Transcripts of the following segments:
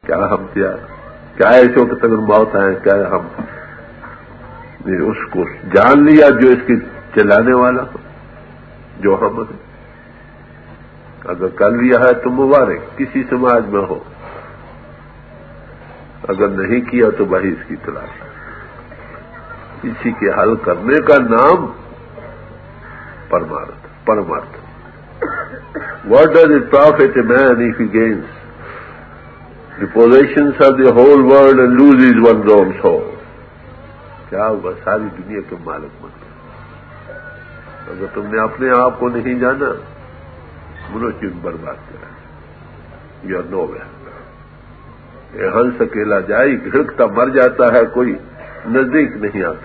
کیا ہم کیا ایسے وقت اگر موت آئے کیا ہم نے اس کو جان لیا جو اس کی چلانے والا ہو، جو ہم ہے؟ اگر کر لیا ہے تو مبارک، کسی سماج میں ہو، اگر نہیں کیا تو بھائی اس کی تلاش ہے۔ اسی کے حل کرنے کا نام پرمارتھ۔ What does it profit a man if he gains the possessions of the whole world and loses one's own soul؟ کیا ہوگا؟ ساری دنیا کے مالک بن گئے۔ اگر تم نے اپنے آپ کو نہیں جانا، منوچن برباد کرا، یو آر نو ویئر۔ یہ ہنس اکیلا جائی گھڑکتا مر جاتا ہے، کوئی نزدیک نہیں آتا۔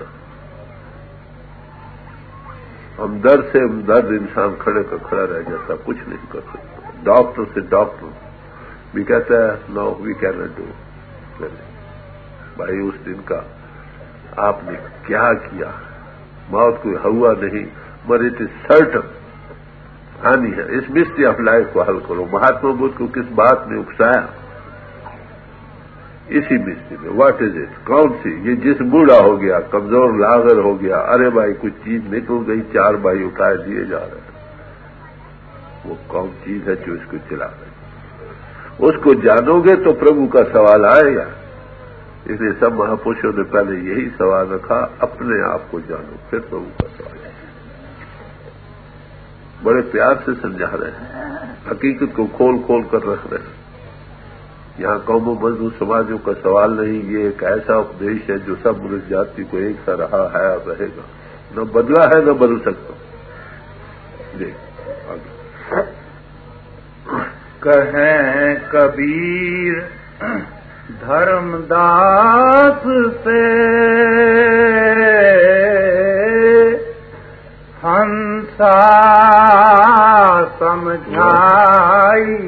ہم درد سے درد انسان کھڑے کا کھڑا رہ جاتا، کچھ نہیں کر سکتا۔ ڈاکٹر سے ڈاکٹر بھی کہتا ہے no we can not do. بھائی اس دن کا آپ نے کیا کیا؟ موت کوئی ہوا نہیں، مگر اٹ از سرٹن آنی ہے۔ اس مسٹری آف لائف کو حل کرو۔ مہاتما بدھ کو کس بات نے اکسایا؟ اسی مسٹری میں۔ What is it? کون سی؟ یہ جس بوڑھا ہو گیا، کمزور لاغر ہو گیا، ارے بھائی کچھ چیز نکل گئی، 4 بھائی اٹھائے دیے جا رہے ہیں، وہ کون چیز ہے جو اس کو چلا رہی؟ اس کو جانو گے تو پربھو کا سوال آئے گا۔ اس لیے سب مہاپروشوں نے پہلے یہی سوال رکھا، اپنے آپ کو جانو، پھر پربھو کا سوال ہے۔ بڑے پیار سے سمجھا رہے ہیں، حقیقت کو کھول کھول کر رکھ رہے ہیں۔ یہاں قوم و مزدور سماجوں کا سوال نہیں، یہ ایک ایسا اپدیش ہے جو سب ملک جاتی کو ایک سا رہا ہے اور رہے گا، نہ بدلا ہے نہ بدل سکتا۔ جی آگے کہیں کبیر دھرم داس سے ہنسا سمجھائی،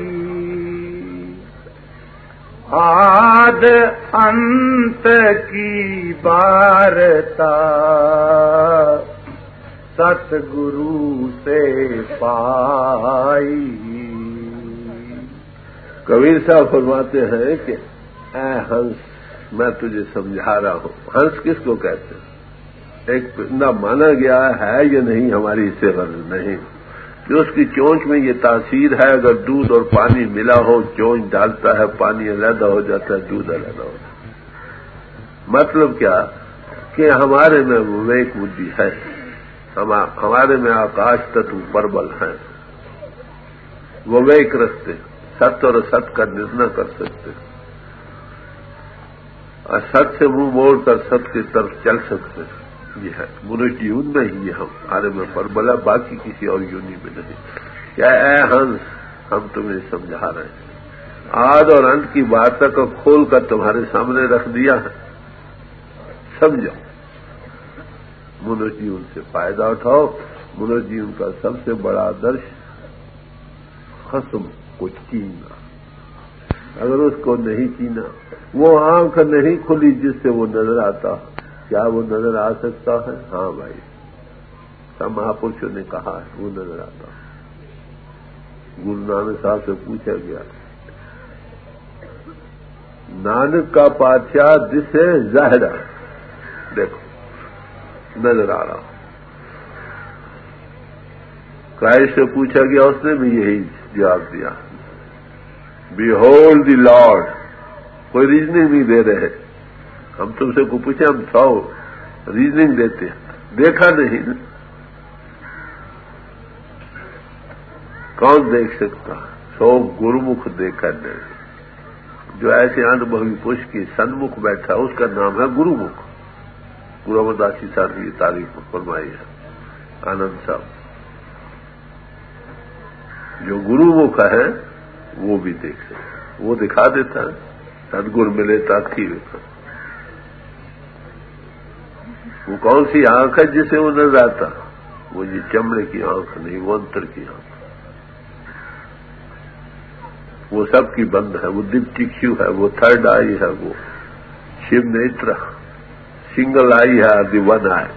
آد انت کی بارتا ست گرو سے پائی۔ کبیر صاحب فرماتے ہیں کہ اے ہنس میں تجھے سمجھا رہا ہوں۔ ہنس کس کو کہتے ہیں؟ ایک پرندہ مانا گیا ہے یا نہیں ہماری اس سے غرض نہیں کہ اس کی چونچ میں یہ تاثیر ہے، اگر دودھ اور پانی ملا ہو چونچ ڈالتا ہے، پانی علیحدہ ہو جاتا ہے، دودھ علیحدہ ہو جاتا ہے۔ مطلب کیا کہ ہمارے میں وویک بدھی ہے، ہمارے میں آکاش تتو پربل ہیں، وویک رکھتے، ست اور ست کا نرنا کر سکتے، اور ست سے منہ موڑ کر ست کی طرف چل سکتے۔ یہ ہے منش یون میں ہی ہم ہمارے میں پربلا، باقی کسی اور یونی میں نہیں۔ کیا اے ہنس ہم تمہیں سمجھا رہے ہیں، آد اور انت کی باتوں کو کھول کر تمہارے سامنے رکھ دیا ہے، سمجھو۔ منش جیون سے فائدہ اٹھاؤ۔ منش جیون کا سب سے بڑا آدرش خصم کو چیننا۔ اگر اس کو نہیں چینا، وہ آنکھ نہیں کھلی جس سے وہ نظر آتا، کیا وہ نظر آ سکتا ہے؟ ہاں بھائی، سب مہاپرشوں نے کہا ہے وہ نظر آتا۔ گرو نانک صاحب سے پوچھا گیا، نانک کا پادشاہ جسے ظاہر ہے، دیکھو نظر آ رہا۔ کرائسٹ سے پوچھا گیا، اس نے بھی یہی جواب دیا، بیہولڈ دی لارڈ۔ کوئی ریزننگ نہیں دے رہے۔ ہم تم سے کو پوچھے، ہم 100 ریزننگ دیتے ہیں، دیکھا نہیں نا۔ کون دیکھ سکتا؟ 100 گرمکھ دیکھا نہیں۔ جو ایسے انبھوی پش کی سنمکھ بیٹھا اس کا نام ہے گرمکھ۔ گرو امر داس جی صاحب کی تعریف فرمائی ہے آنند صاحب۔ جو گرمکھ ہے وہ بھی دیکھ سکتا، وہ دکھا دیتا ہے، سدگر ملے تاکھی ویکھا۔ وہ کون سی آنکھ ہے جسے وہ نظر آتا؟ وہ یہ چمڑے کی آنکھ نہیں، وہ انتر کی آنکھ، وہ سب کی بند ہے، وہ دپچکشو ہے، وہ تھرڈ آئی ہے، وہ شیو نیتر، سنگل آئی ہے، دی ون آئی۔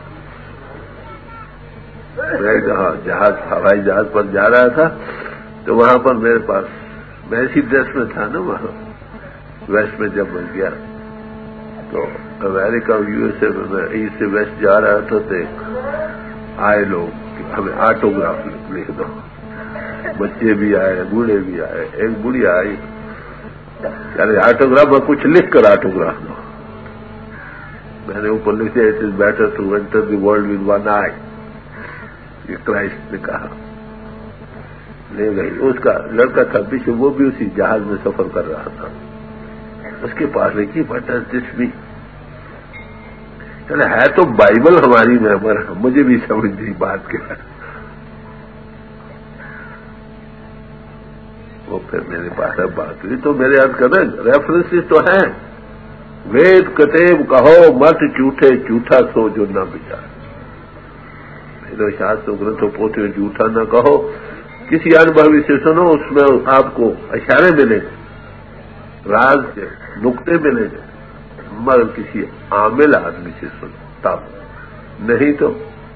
میں جہاز ہوائی جہاز پر جا رہا تھا تو وہاں پر میرے پاس، میں اسی ڈریس میں تھا نا وہاں، ویسٹ میں جب میں گیا تو امریکہ اور یو ایس اے میں ایسٹ سے ویسٹ جا رہا تھا تو آئے لوگ ہمیں آٹوگراف لکھ دو. بچے بھی آئے, بوڑھے بھی آئے. ایک بوڑھی آئی, یعنی آٹوگراف میں کچھ لکھ کر آٹوگراف دو. میں نے اوپر لکھ دیا it is better to enter the world with one eye. یہ کرائسٹ نے کہا. لے گئی. اس کا لڑکا تھا پیچھے, وہ بھی اسی جہاز میں سفر کر رہا تھا. اس کے پاس لکھی بٹ دس بھی ہے تو بائبل ہماری میں, مجھے بھی سمجھ نہیں بات کیا. وہ پھر میرے پاس اب بات ہوئی تو میرے یاد کریں ریفرنسز تو ہیں. وید کتیب کہو مت جھوٹے, جھوٹا سو جو نہ بچا. میرے شاستر گرنتھوں پوتھیوں جھوٹا نہ کہو. کسی انبھوی سے سنو, اس میں آپ کو اشارے ملیں گے, راز کے نقطے ملیں گے, مگر کسی عامل آدمی سے سنو تب, نہیں تو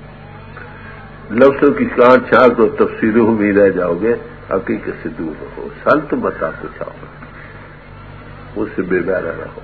لفظوں کی کانٹ چھانٹ اور تفسیروں میں رہ جاؤ گے. حقیقت سے دور رہو. سنت متا کچھ آؤ, اس سے بے بہرا رہو.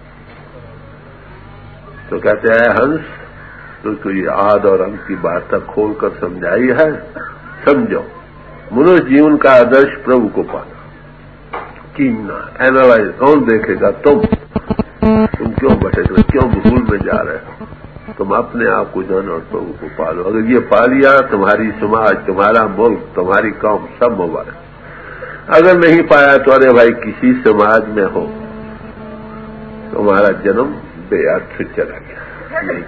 تو کہتے ہیں ہنس تو کوئی آد اور انگ کی بات تک کھول کر سمجھائی ہے. سمجھو منوش جیون کا آدرش پربھو کو پانا. کینا اینالائز, کون دیکھے گا؟ تم کیوں بھٹک رہے, کیوں بھول میں جا رہے ہو؟ تم اپنے آپ کو جانو اور پربھو کو پالو. اگر یہ پا لیا تمہاری سماج, تمہارا ملک, تمہاری قوم سب مبارک. اگر نہیں پایا تو ارے بھائی کسی سماج میں ہو تمہارا جنم بے ارتھ چلا گیا. نہیں,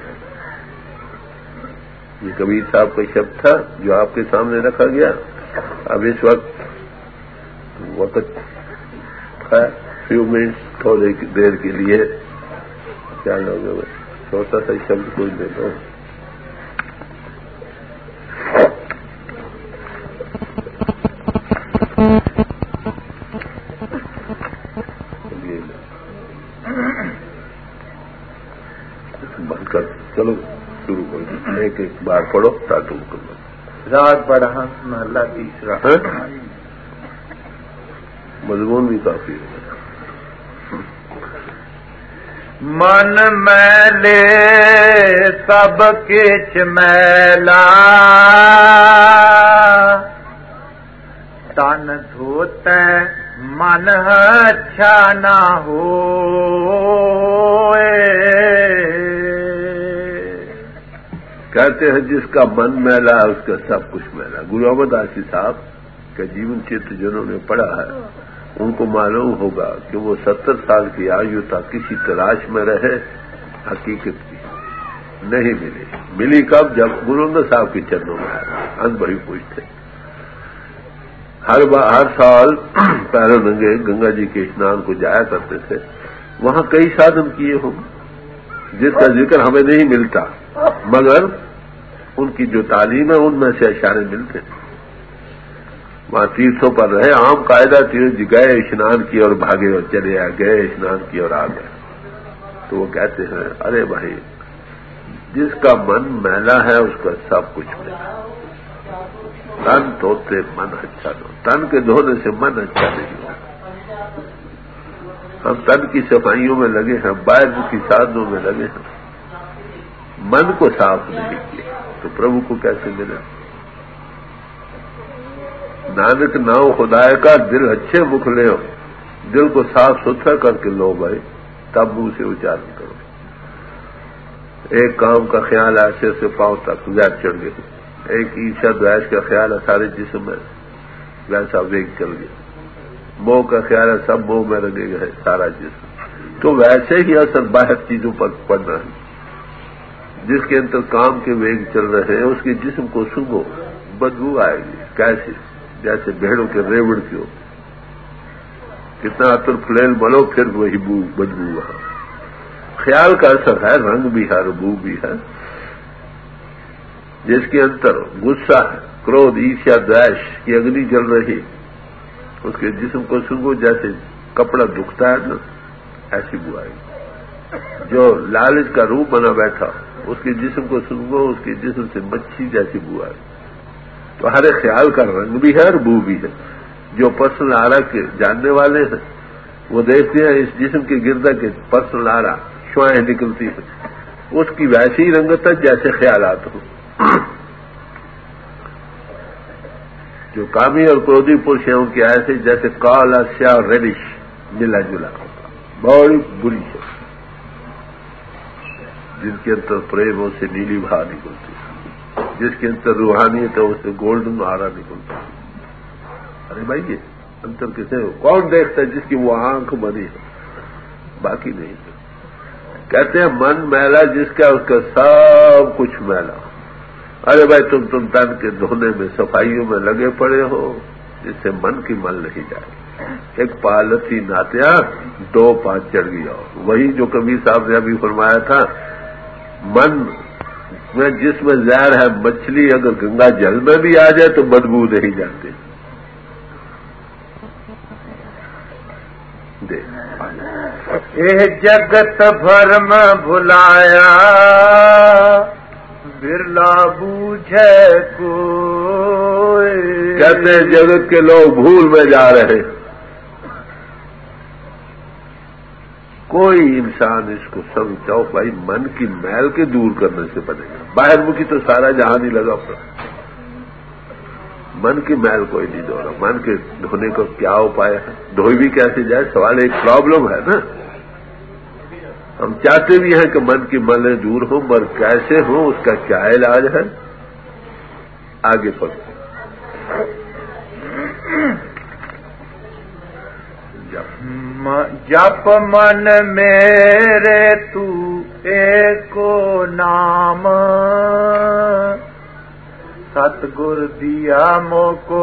یہ کبیر صاحب کا شبد تھا جو آپ کے سامنے رکھا گیا. اب اس وقت فیو منٹس تھوڑی دیر کے لیے کیا لوگ چھوٹا سا شبد کوئی دے دو. بند کر, چلو شروع کرو. ایک ایک بار پڑھو تاکہ کرو. راگ برہنس محلہ تیسرا. مضمون بھی کافی ہے. من میلے سب کچھ میلا, تن دھوتے من اچھا نہ ہوئے. کہتے ہیں جس کا من میلا ہے اس کا سب کچھ میلا. گرو امرداس صاحب کا جیون چتر جنہوں نے پڑھا ہے ان کو معلوم ہوگا کہ وہ 70 سال کی آیو تک کسی تلاش میں رہے, حقیقت کی نہیں ملی. ملی کب؟ جب گرو امرداس صاحب کے چرنوں میں آئے. ان بڑی پوچھتے ہر سال پیروں ننگے گنگا جی کے اسنان کو جایا کرتے تھے. وہاں کئی سادھن کیے ہوں جس کا ذکر ہمیں نہیں ملتا, مگر ان کی جو تعلیم ہے ان میں سے اشارے ملتے. وہاں تیرتھوں پر رہے. عام قاعدہ تیرتھ گئے, اسنان کیے اور بھاگے اور چلے آئے, گئے اسنان کیے اور آ گئے. تو وہ کہتے ہیں ارے بھائی جس کا من میلا ہے اس کا سب کچھ میلا. تن دھوتے من اچھا دو. تن کے دھونے سے من اچھا نہیں ہوتا. ہم تن کی صفائیوں میں لگے ہیں, باہر کی سادھوں میں لگے ہیں, من کو صاف نہیں کیا تو پربھو کو کیسے ملے؟ نانک ناؤ خدائے کا دل اچھے مکھ لے ہو. دل کو صاف ستھرا کر کے لو بھائی, تب منہ سے اچارن کرو. ایک کام کا خیال ہے سر سے پاؤں تک ویر چڑھ گئے. ایک عیشا دویش کا خیال ہے سارے جسم میں, ویسا ویگ چل گیا. موہ کا خیال ہے سب موہ میں رگے گئے سارا جسم. تو ویسے ہی اثر باہر چیزوں پر پڑ رہا ہے. جس کے اندر کام کے ویگ چل رہے ہیں اس کے جسم کو سنگو, بدبو آئے گی. کیسے؟ جیسے بھیڑوں کے ریوڑ کی ہو. کتنا عطر فلیل ملو پھر وہی بدبو وہاں. خیال کا اثر ہے, رنگ بھی ہے, بو بھی ہے. جس کے اندر غصہ ہے, کرودھ, عیرشا, دویش کی اگنی جل رہی, اس کے جسم کو سنگو جیسے کپڑا دکھتا ہے نا, ایسی بو آئے گی. جو لالچ کا روپ بنا بیٹھا اس کے جسم کو سنگو, اس کے جسم سے مچھی جیسی بو آئے گی. تو ہر ایک خیال کا رنگ بھی ہے اور بو بھی ہے. جو پرسنل آرا کے جاننے والے ہیں وہ دیکھتے ہیں اس جسم کے گردا کے پرسنل آ رہا شوائیں نکلتی ہیں، اس کی ویسی رنگت ہے جیسے خیالات ہوں. جو کامی اور کرودھی پرش ہیں ان کی ایسے جیسے کالا سیاہ ریڈش ملا جلا بڑی بری ہے، جن کے اندر پریموں سے نیلی بہار نکلتی ہے، جس کے اندر روحانیت ہے اس سے گولڈن آرا نکلتا ہے. ارے بھائی یہ انتر کسے ہو؟ کون دیکھتا ہے؟ جس کی وہ آنکھ بنی ہے، باقی نہیں. کہتے ہیں من میلا جس کا اس کا سب کچھ میلا. ارے بھائی تم تن کے دھونے میں صفائیوں میں لگے پڑے ہو، جس سے من کی مل نہیں جائے. ایک پالتی ناتیا 2 پا چڑھ گیا. وہی جو کبیر صاحب نے ابھی فرمایا تھا، من میں جس میں زہر ہے، مچھلی اگر گنگا جل میں بھی آ جائے تو بدبو نہیں جاتی. جگت بھرم بھلایا برلا بوجھے کوئی. کہتے ہیں جگت کے لوگ بھول میں جا رہے، کوئی انسان اس کو سمجھاؤ بھائی من کی میل کے دور کرنے سے بنے گا. باہر مکھی تو سارا جہان ہی لگا پڑا، من کی میل کوئی نہیں دھو رہا. من کے دھونے کا کیا اپائے ہے؟ دھوئی بھی کیسے جائے؟ سوال ایک پرابلم ہے نا. ہم چاہتے بھی ہیں کہ من کی ملیں دور ہوں، مگر کیسے ہوں اس کا کیا علاج ہے؟ آگے پڑھتے جپ من میرے تو ایکو نام ستگر دیا موکو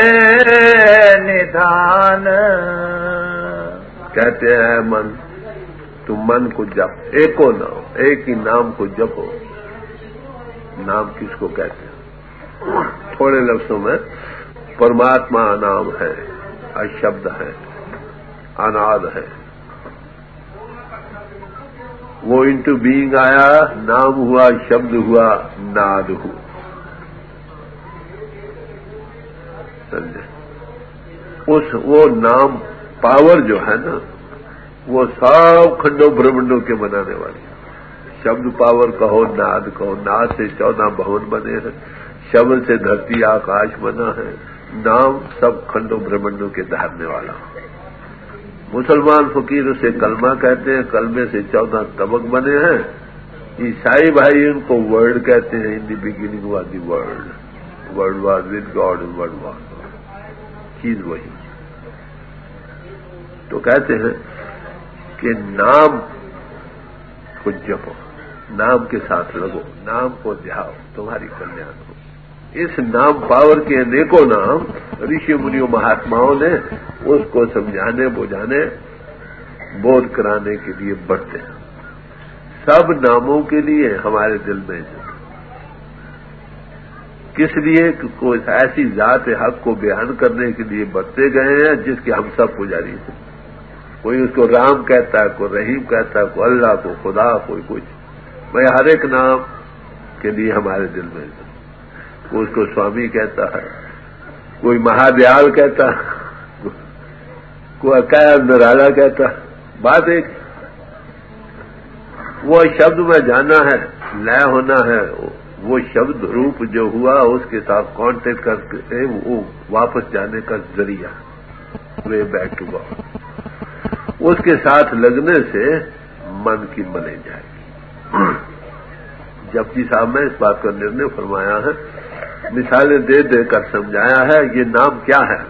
ندھان. کہتے ہیں من، تم من کو جپ، ایکو نام، ایک ہی نام کو جپو. نام کس کو کہتے ہیں؟ تھوڑے لفظوں میں پرماتما نام ہے، اشبد ہے، اناد ہے. وہ انٹو بینگ آیا، نام ہوا، شبد ہوا، ناد ہوا. سمجھے؟ وہ نام پاور جو ہے نا، وہ سب کھنڈوں برہمنڈوں کے بنانے والی. شبد پاور کہو، ناد کہو. ناد سے 14 بھون بنے ہیں، شبد سے دھرتی آکاش بنا ہے. نام سب کھنڈوں برہمنڈوں کے دھارنے والا. مسلمان فقیر اسے کلمہ کہتے ہیں، کلمے سے 14 طبق بنے ہیں. عیسائی بھائی ان کو ورڈ کہتے ہیں. In the beginning was the word, word was with God, word was چیز وہی. تو کہتے ہیں کہ نام کو جپو، نام کے ساتھ لگو، نام کو دھیاؤ، تمہاری کلیان ہو. اس نام پاور کے انیکوں نام رشی منیوں مہاتماؤں نے اس کو سمجھانے بجھانے بودھ کرانے کے لیے بڑھتے ہیں. سب ناموں کے لیے ہمارے دل میں کس لیے؟ کہ کوئی ایسی ذات حق کو بیان کرنے کے لیے بڑھتے گئے ہیں جس کے ہم سب پجاری ہیں. کوئی اس کو رام کہتا ہے، کوئی رحیم کہتا ہے، کوئی اللہ، کو خدا، کوئی کچھ. میں ہر ایک نام کے لیے ہمارے دل میں کوئی اس کو سوامی کہتا ہے، کوئی مہادیال کہتا ہے، کوئی اکایا نرالا کہتا ہے. بات ایک، وہ شبد میں جانا ہے، لے ہونا ہے. وہ شبد روپ جو ہوا اس کے ساتھ کانٹیکٹ کر کے وہ واپس جانے کا ذریعہ، وے بیک ٹو گاڈ. اس کے ساتھ لگنے سے من کی ملے جائے گی. جپجی صاحب نے اس بات کا نرنے فرمایا ہے، مثالیں دے دے کر سمجھایا ہے. یہ نام کیا ہے؟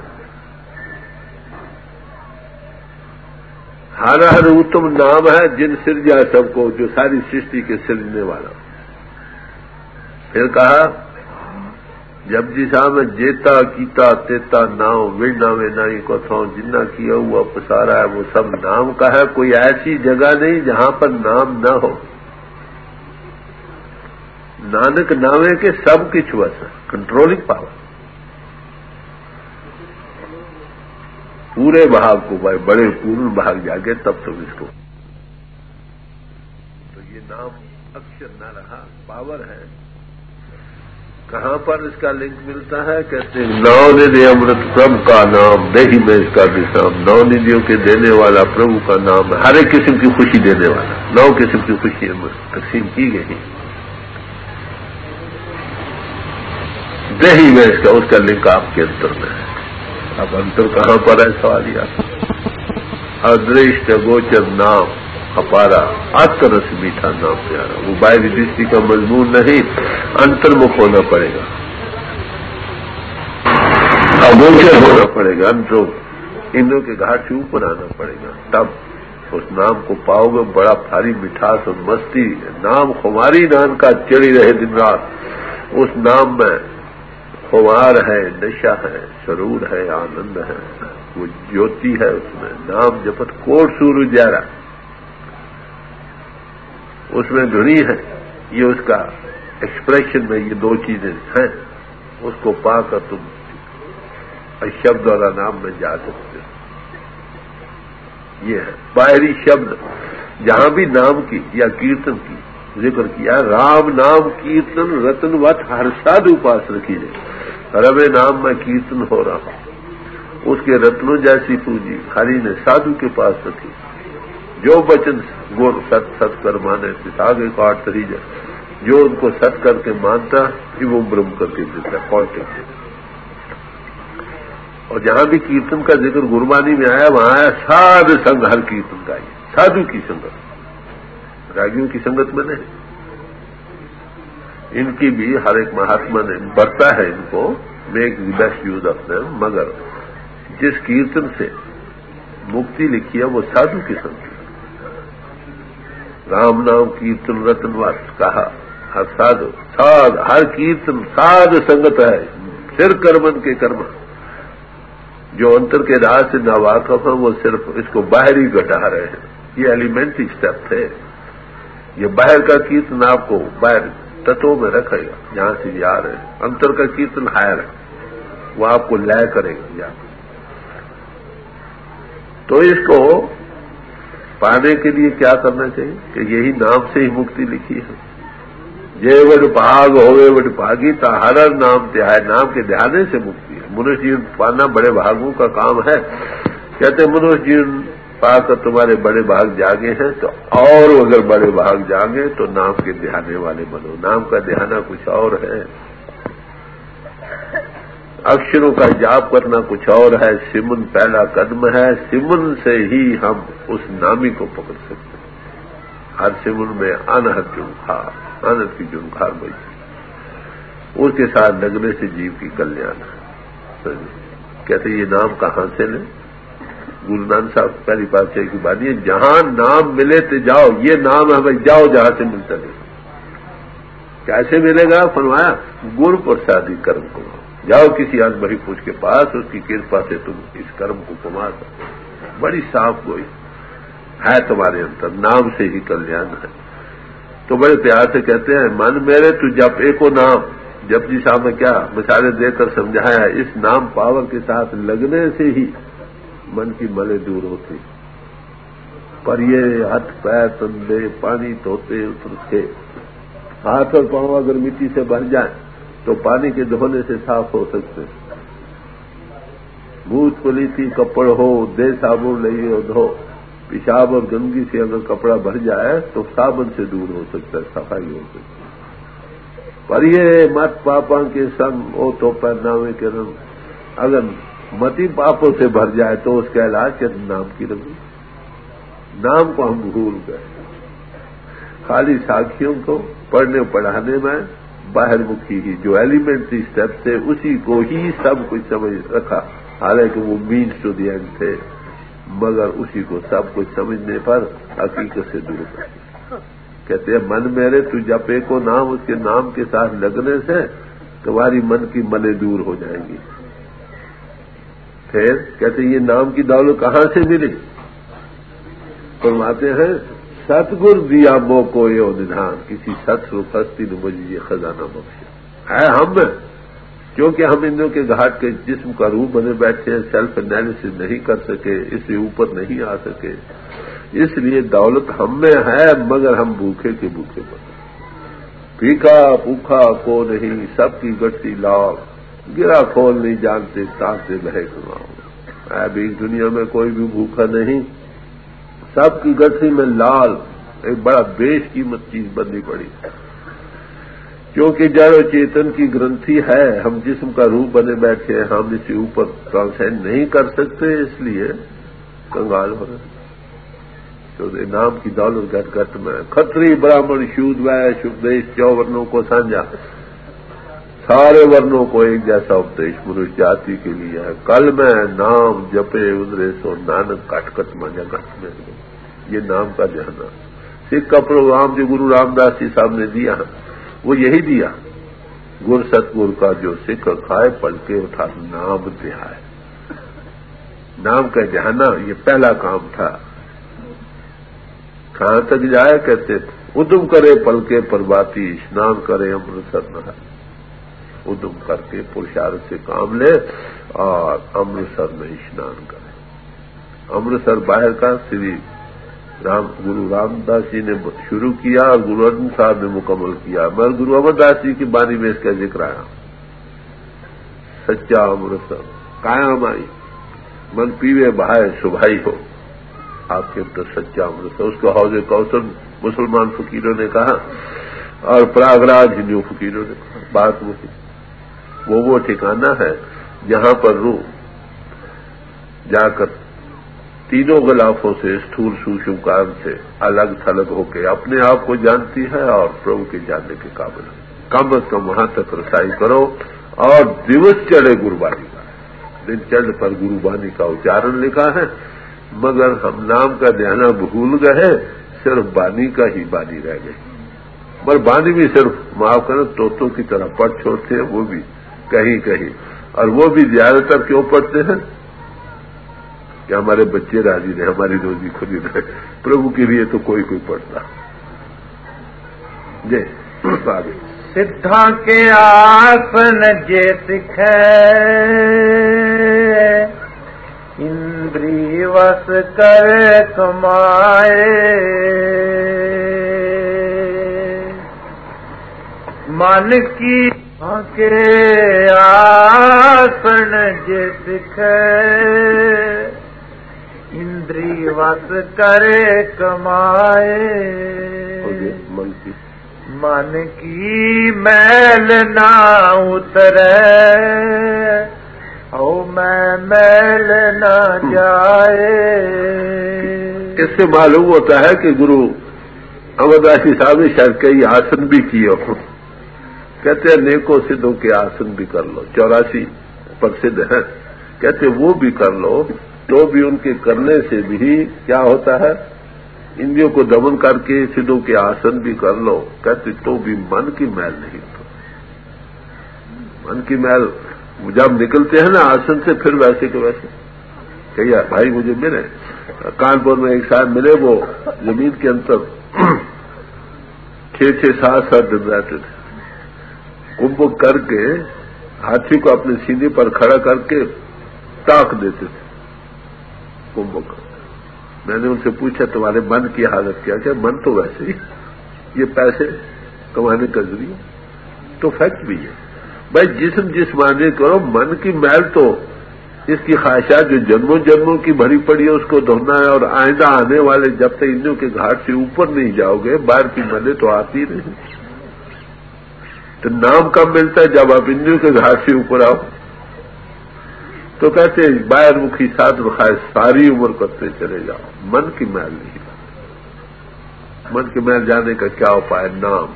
ہر اتم نام ہے جن سرجا سب کو، جو ساری سرشٹی کے سرجنے والا. پھر کہا جپجی صاحب نے جیتا کیتا تیتا نام وڑنا وے نائی کو تھو جنا کیا ہوا پسارا ہے. وہ سب نام کا ہے. کوئی ایسی جگہ نہیں جہاں پر نام نہ ہو. نانک نامے کے سب کچھ وس ہے، کنٹرولنگ پاور. پورے بھاگ کو بھائی بڑے پورن بھاگ جاگے تب تم اس کو. تو یہ نام اکثر نہ رہا، پاور ہے. کہاں پر اس کا لنک ملتا ہے؟ کہتے ہیں نو ندھی امرت پربھ کا نام دہی میں اس کا وشرام، 9 ندیوں کے دینے والا پربھو کا نام ہے، ہر ایک قسم کی خوشی دینے والا، 9 قسم کی خوشی تقسیم کی گئی، دہی میں اس کا لنک آپ کے انتر میں ہے۔ اب انتر کہاں پر ہے سوال یہ؟ ادرشٹ گوچر نام اپارا ات رس میٹھا نام پیارا، وہ باہری دೃಷ್ಟಿ کا مضمون نہیں، انترمکھ ہونا پڑے گا، اگوچر ہونا پڑے گا، انوں کے گھاٹ سے اوپر آنا پڑے گا، تب اس نام کو پاؤ گے۔ بڑا بھاری مٹھاس اور مستی، نام خماری نان کا چڑھی رہے دن رات، اس نام میں خمار ہے، نشہ ہے، سرور ہے، آنند ہے، وہ جوتی ہے اس میں، نام جپت کوٹ سورج جارا اس میں دھنی ہے، یہ اس کا ایکسپریشن میں یہ 2 چیزیں ہیں، اس کو پا کر تم شبد والا نام میں جا سکتے ہو۔ یہ ہے باہری شبد، جہاں بھی نام کی یا کیرتن کی ذکر کیا، رام نام کیرتن رتن وت ہر سادھ اپاس رکھی جائے، رب نام میں کیرتن ہو رہا، اس کے رتنوں جیسی پوجی ہری نے سادھو کے پاس رکھی، جو بچن گور ست ست کر مانے آگے کاٹ تری جائے، جو ان کو ست کر کے مانتا وہ برم کر کے دیتا کانٹیکٹ۔ اور جہاں بھی کیرتن کا ذکر گربانی میں آیا وہاں آیا سادھ سنگ، ہر کیرتن کا آئی سادھو کی سنگت، راگیوں کی سنگت میں نہیں، ان کی بھی ہر ایک مہاتما نے برتا ہے ان کو، make the best use of them, مگر جس کیرتن سے مکتی لکھی ہے وہ سادھو کی سنگت، رام نام کیرتن رتن وت کہا، ہر سادھو سادھ، ہر کیرتن سادھ سنگت ہے، سر کرمن کے کرم، جو انتر کے راز سے ناواقف ہیں وہ صرف اس کو باہر ہی گٹا رہے ہیں، یہ ایلیمنٹری اسٹیپ ہے، یہ باہر کا کیرتن آپ کو باہر تتوں میں رکھے گا جہاں سے یہ آ رہے ہیں، انتر کا کیرتن ہائر ہے، وہ آپ کو لے کرے گا یا تو اس کو پانے کے لیے کیا کرنا چاہیے کہ یہی نام سے ہی مکتی لکھی ہے، جے وڈ بھاگ ہوئے وڈ بھاگی تا ہر نام تہائے، نام کے دھیانے سے مکتی ہے، منوش جیون پانا بڑے بھاگوں کا کام ہے، کہتے ہیں منوش جیون پا کر تمہارے بڑے بھاگ جاگے ہیں، تو اور اگر بڑے بھاگ جاگے تو نام کے دہانے والے بنو، نام کا دہانا کچھ اور ہے، اکشروں کا جاپ کرنا کچھ اور ہے، سمن پہلا قدم ہے، سمن سے ہی ہم اس نامی کو پکڑ سکتے ہیں، ہر سمن میں انہت جنکھار، انہت کی جنکھار بجتی، اس کے ساتھ لگنے سے جیو کی کلیان ہے۔ کہتے یہ نام کہاں سے لیں؟ گرو نانک صاحب پہلی بات ہے کہ بات یہ جہاں نام ملے تو جاؤ، یہ نام ہے بھائی، جاؤ جہاں سے ملتا نہیں، کیسے ملے گا؟ فرمایا گر پرسادی کرم کو، جاؤ کسی آج بڑی پوچھ کے پاس، اس کی کرپا سے تم اس کرم کو کما سکتے، بڑی صاف گوئی ہے تمہارے اندر، نام سے ہی کلیان ہے۔ تو بڑے پیار سے کہتے ہیں من میرے تو جپ ایکو نام، جپ جی صاحب نے کیا مثالیں دے کر سمجھایا، اس نام پاور کے ساتھ لگنے سے ہی من کی ملے دور ہوتی، پر یہ ہاتھ پیر تندے پانی دھوتے اترتے، ہاتھ اور پاؤں اگر مٹی سے بھر جائیں تو پانی کے دھونے سے صاف ہو سکتے، بوجھ پلیتی کپڑ ہو دے صابن لئیے اور دھو، پیشاب اور گندگی سے اگر کپڑا بھر جائے تو صابن سے دور ہو سکتا ہے، صفائی ہو سکتی، پر یہ مت پاپا کے سنگ او تو پہناوے کے رنگ، اگر متی پاپوں سے بھر جائے تو اس کا علاج کیا؟ نام کی رنگی، نام کو ہم بھول گئے، خالی ساکھیوں کو پڑھنے پڑھانے میں باہر مکھی ہی جو ایلیمنٹری اسٹیپ تھے اسی کو ہی سب کچھ سمجھ رکھا، حالانکہ وہ مینس ٹو دی اینڈ تھے، مگر اسی کو سب کچھ سمجھنے پر حقیقت سے دور کر، کہتے ہیں من میرے تو جپے کو نام، اس کے نام کے ساتھ لگنے سے تمہاری من کی ملیں دور ہو جائیں گی۔ پھر کہتے ہیں یہ نام کی دولت کہاں سے ملی؟ فرماتے ہیں ستگر دیا مو کو یہ ندھان، کسی ست روپ ہستی نے مجھے یہ خزانہ بخشا ہے ہم میں، کیونکہ ہم انوں کے گھاٹ کے جسم کا روح بنے بیٹھے ہیں، سیلف انالیسس نہیں کر سکے، اس سے اوپر نہیں آ سکے، اس لیے دولت ہم میں ہے مگر ہم بھوکے کے بھوکے پڑے، پھیکا پوکھا کو نہیں سب کی گٹی لاؤ، گرا کھول نہیں جانتے تانتے بہے کماؤ۔ اب ایک دنیا میں کوئی بھی بھوکا نہیں، سب کی گٹھی میں لال ایک بڑا بیش قیمت چیز بننی پڑی، کیونکہ جڑ و چیتن کی گرنتھی ہے، ہم جسم کا روح بنے بیٹھے ہیں، ہم اسے اوپر ٹرانسینڈ نہیں کر سکتے، اس لیے کنگال ہو رہے۔ تو نام کی دولت گھٹ گھٹ میں کھتری براہمن شود ویش اپدیش 4 ورنوں کو سانجھا، سارے ورنوں کو ایک جیسا اپدیش منش جاتی کے لیے ہے۔ کل میں نام جپے ادرے سو نانک کٹ کٹ مجا گٹ میں، یہ نام کا جہانا سکھ کا پروگرام جو گرو رام داس جی صاحب نے دیا وہ یہی دیا، گر ستگر کا جو سکھ کھائے پلکے اٹھا نام دیا ہے۔ نام کا جہانا یہ پہلا کام تھا۔ کہاں تک جائے کہتے ادم کرے پلکے پر باتی اسنان کرے امرتسر نہائے، ادم کر کے پرشارت سے کام لے اور امرتسر میں اسنان کرے۔ امرتسر باہر کا سری گرو رام داس جی نے شروع کیا اور گرو ارجن صاحب نے مکمل کیا، مگر گرو امر داس جی کی بانی میں اس کا ذکر آیا۔ سچا امرتسر قائم آئی، من پیوے بہائے صبحائی ہو، آپ کے اندر سچا امرتسر، اس کو حوض کوثر مسلمان فقیروں نے کہا اور پراگ راج ہندو فقیروں نے کہا، بات وہی وہ ٹھکانہ ہے جہاں پر روح جا کر تینوں غلافوں سے استھول سوشم کان سے الگ تھلگ ہو کے اپنے آپ کو جانتی ہے اور پربھو کے جاننے کے قابل ہے۔ کم از کم وہاں تک رسائی کرو، اور دیوس چڑھے گربانی کا، دن چڑھ پر گربانی کا اچارن لکھا ہے، مگر ہم نام کا دہنا بھول گئے، صرف بانی کا ہی بانی رہ گئی، پر بانی بھی صرف معاف کریں طوطوں کی طرح پڑھ چھوڑتے ہیں، وہ بھی کہیں کہیں، اور وہ بھی زیادہ تر کیوں پڑھتے ہیں کہ ہمارے بچے راضی رہے، ہماری روزی کھلی رہے، پربھو کے لیے تو کوئی پڑھتا۔ جی آگے سدھا کے آسن جے سکھے اندری وس کر کمائے، من کی کے آسن جے سکھے اندری وس کرے کمائے، من کی میل نہ اترے او میں میل نہ جائے۔ اس سے معلوم ہوتا ہے کہ گرو امر داس جی صاحب نے شاید کئی آسن بھی کیے ہوں، کہتے ہیں نیکوں سدھوں کے آسن بھی کر لو، 84 پرسدھ ہیں، کہتے وہ بھی کر لو، تو بھی ان کے کرنے سے بھی کیا ہوتا ہے، اندریوں کو دمن کر کے سدھوں کے آسن بھی کر لو، کہتے تو بھی من کی میل نہیں تو من کی میل جب نکلتے ہیں نا آسن سے پھر ویسے کہ ویسے۔ کہیے بھائی مجھے ملے کانپور میں ایک صاحب ملے، وہ زمین کے اندر 6-7 دن رہتے تھے، کمبک کر کے ہاتھی کو اپنے سینے پر کھڑا کر کے تاک دیتے تھے کمبک۔ میں نے ان سے پوچھا تمہارے من کی حالت کیا؟ کہ من تو ویسے ہی، یہ پیسے کمانے کا ذریعہ تو فیکٹ بھی ہے بھائی، جسم جسمانی کرو، من کی میل تو اس کی خواہشات جو جنموں جنموں کی بھری پڑی ہے اس کو دھونا ہے، اور آئندہ آنے والے جب تک اندروں کے گھاٹ سے اوپر نہیں جاؤ گے باہر کی میلیں تو آتی نہیں۔ تو نام کب ملتا ہے؟ جب آپ اندروں کے گھاٹ سے اوپر آؤ۔ تو کہتے ہیں باہر مکھی ساتھ بخائے ساری عمر کرتے چلے جاؤ، من کی میل نہیں۔ من کی میل جانے کا کیا اپائے؟ نام۔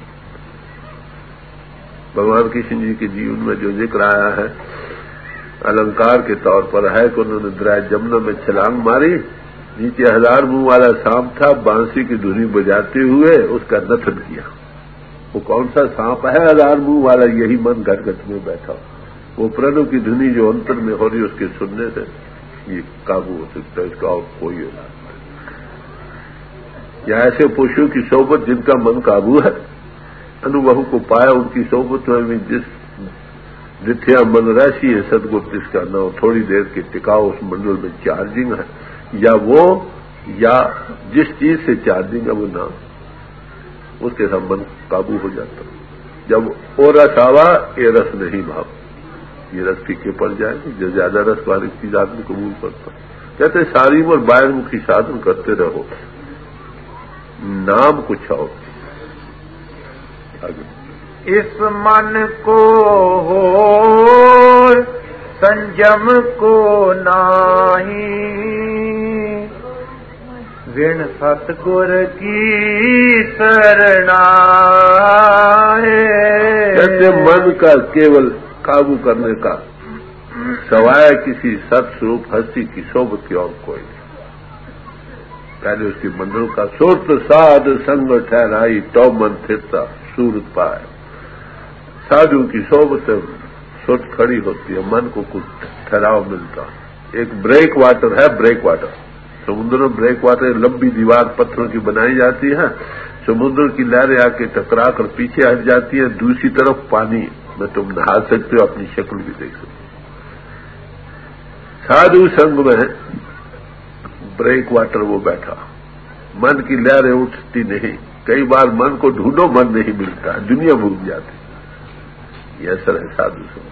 بھگوان کرشن جی کے جیون میں جو ذکر آیا ہے النکار کے طور پر ہے کہ انہوں نے دریا جمنا میں چھلانگ ماری، نیچے 1000 منہ والا سانپ تھا، بانسی کی دھنی بجاتے ہوئے اس کا نتن کیا۔ وہ کون سا سانپ ہے 1000 منہ والا؟ یہی من گھٹ گھٹ میں بیٹھا، وہ پرنو کی دھنی جو انتر میں ہو رہی اس کے سننے سے یہ قابو ہو سکتا ہے، اس کا اور کوئی علاج نہیں۔ یا ایسے پوشوں کی صحبت جن کا من قابو ہے، انوبھو کو پایا ان کی صحبت میں بھی جس جتھیا من راشی ہے سدگت جس کا نہ تھوڑی دیر کے ٹکاؤ اس منڈل میں چارجنگ ہے، یا وہ یا جس چیز سے چارجنگ ہے وہ نہ، اس کے ساتھ من قابو ہو جاتا ہے۔ جب وہ رس آوا یہ رس نہیں بھاؤ، یہ رس پھیکے پڑ جائے گی، جو زیادہ رس والی چیز آدمی قبول کرتا. کہتے ساری عمر باہر مکھی سادھن کرتے رہو، نام کچھ آؤ. اس من کو ہو سنجم کو نہیں، وین ستگور کی سرنا ہے. کہتے من کا کیول قابو کرنے کا سوائے کسی ست سوروپ ہستی کی صحبت کی اور کوئی نہیں. پہلے اس کی منڈل کا سورت ساد سنگ ٹھہرائی تو من تھرتا صورت پائے. سادھو کی صحبت سے سوچ کھڑی ہوتی ہے، من کو کچھ ٹھہراؤ ملتا. ایک بریک واٹر ہے، بریک واٹر سمندر میں بریک واٹر لمبی دیوار پتھروں کی بنائی جاتی ہے، سمندر کی لہریں آ کے ٹکرا کر پیچھے ہٹ جاتی ہے، دوسری طرف پانی میں تم نہا سکتے ہو، اپنی شکل بھی دیکھ سکتے ہو. سادھو سنگ میں بریک واٹر وہ بیٹھا، من کی لہریں اٹھتی نہیں. کئی بار من کو ڈھونڈو من نہیں ملتا، دنیا بھول جاتی. یہ اثر ہے سادھو سنگ.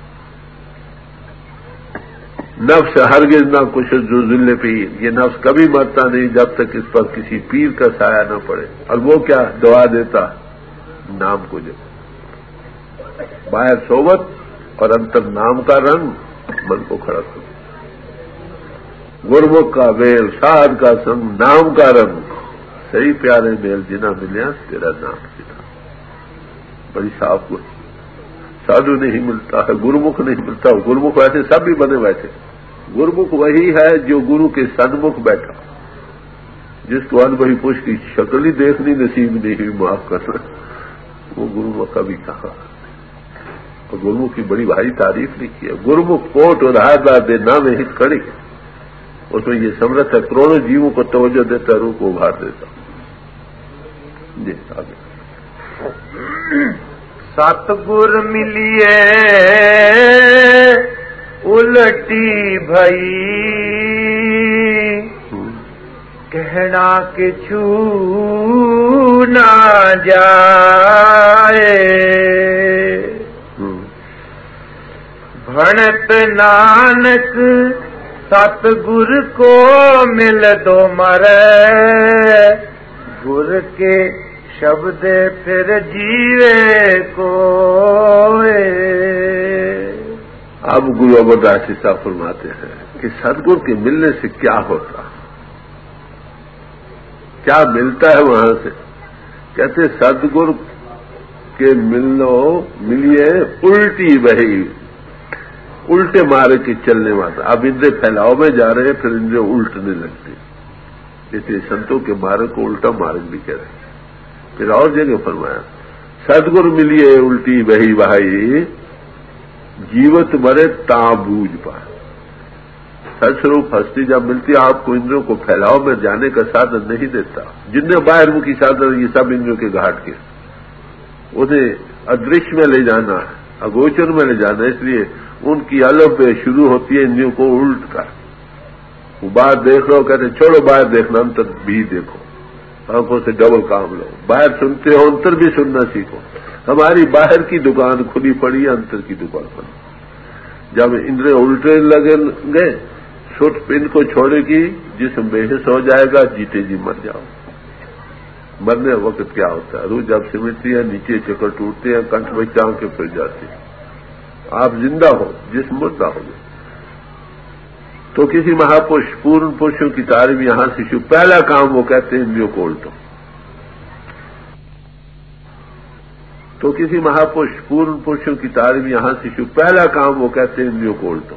نفس ہرگز نہ کچھ جو ذل پیر، یہ نفس کبھی مرتا نہیں جب تک اس پر کسی پیر کا سایہ نہ پڑے. اور وہ کیا دعا دیتا؟ نام کو جب باہر صحبت اور انتر نام کا رنگ من کو کھڑا کرو. گرمکھ کا ویل ساد کا سنگ نام کا رنگ، صحیح پیارے میل جنا ملیا تیرا نام جنا. بڑی صاف گل. سادھو نہیں ملتا ہے، گرمکھ نہیں ملتا. گرمکھ ویسے سب بھی بنے بیٹھے. گرمکھ وہی ہے جو گرو کے سنمکھ بیٹھا، جس کو انبہی پوش کی شکل ہی دیکھنی نصیب نہیں ہوئی، معاف کرنا، وہ گرمکھ کا بھی کہا. اور گرمکھ کی بڑی بھاری تعریف لکھی ہے. گرمکھ کوٹ اور ہار دے نام ہت کڑی، اس میں یہ سمرتھ ہے، کروڑوں جیووں کو توجہ دیتا، روح کو ابھار دیتا. جی آگے. ستگور ملیے الٹی بھئی، کہنا کہ چھو نہ جائے. بھنت نانک ستگور کو مل دو مرے، گر کے شبد پھر جیوے کو. اب گرو امرداس جی صاحب فرماتے ہیں کہ سدگور کے ملنے سے کیا ہوتا، کیا ملتا ہے وہاں سے. کہتے سدگور کے ملیے الٹی بہی، الٹے مارے کے چلنے والا. اب اندرے پھیلاؤ میں جا رہے ہیں، پھر اندرے الٹنے لگتے. جیسے سنتوں کے مارگ کو الٹا مارگ بھی کہہ رہے ہیں. پھر اور جگہ فرمایا سدگور ملیے الٹی بہی بہائی، جیوت مرے تابوج پائے. سچروپ ہستی جب ملتی ہے آپ کو اندروں کو پھیلاؤ میں جانے کا سادھن نہیں دیتا. جتنے باہر مکھی سادھن یہ سب اندروں کے گھاٹ کے، انہیں ادرش میں لے جانا ہے، اگوچر میں لے جانا. اس لیے ان کی الف پہ شروع ہوتی ہے اندروں کو الٹ کر. وہ باہر دیکھ رہے ہو کہتے چھوڑو باہر دیکھنا، انتر بھی دیکھو، آنکھوں سے ڈبل کام لو. باہر سنتے ہو انتر بھی سننا سیکھو. ہماری باہر کی دکان کھلی پڑی ہے، انتر کی دکان بند. جب اندرے الٹے لگے گئے، سٹ پن کو چھوڑے گی، جسم بے حس ہو جائے گا، جیتے جی مر جاؤ. مرنے وقت کیا ہوتا ہے؟ روح جب سمٹتی ہے، نیچے چکر ٹوٹتے ہیں، کنٹھ میں چاؤں کے پھر جاتی ہے. آپ زندہ ہو، جسم مردہ ہو گئے. تو کسی مہاپرش پورن پرشوں کی تعریف یہاں سے شروع. پہلا کام وہ کہتے ہیں اندریوں کو الٹو. تو کسی مہاپرش پورن پرشوں کی تعریف یہاں سے شروع. پہلا کام وہ کہتے ہیں اندریوں کو الٹو.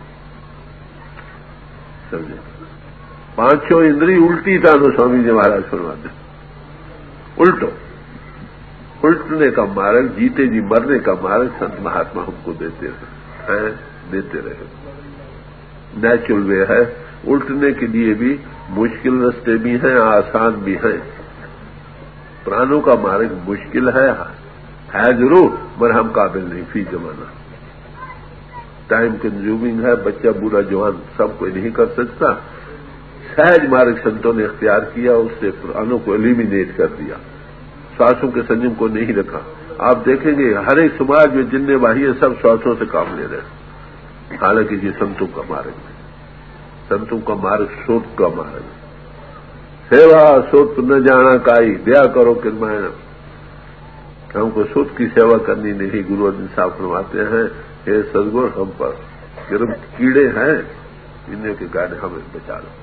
سمجھے؟ پانچوں اندری الٹی تھا تو سوامی جی مہاراج فرماتے الٹو. الٹنے کا مارگ، جیتے جی مرنے کا مارگ سنت مہاتما ہم کو دیتے ہیں، دیتے رہے. نیچرل وے ہے. الٹنے کے لیے بھی مشکل رستے بھی ہیں، آسان بھی ہیں. پرانوں کا مارگ مشکل ہے ضرور، مگر ہم قابل نہیں فی زمانہ. ٹائم کنزیومنگ ہے، بچہ بوڑھا جوان سب کوئی نہیں کر سکتا. سہج مارگ سنتوں نے اختیار کیا، اس سے پرانوں کو ایلیمینیٹ کر دیا، ساسوں کے سنجم کو نہیں رکھا. آپ دیکھیں گے ہر ایک سماج میں جننے باہی ہے سب سوچوں سے کام لے رہے ہیں، حالانکہ یہ سنتوں کا مارگ ہے، سنتوں کا مارگ سوت کا مارگ ہے۔ سیوا سوت نہ جانا کائی دیا کرو کرمائن، ہم کو سوت کی سیوا کرنی نہیں۔ گرو ارجن صاحب فرماتے ہیں اے سدگور ہم پر گرم کیڑے ہیں، انہیں کے کارن ہمیں بچا لو۔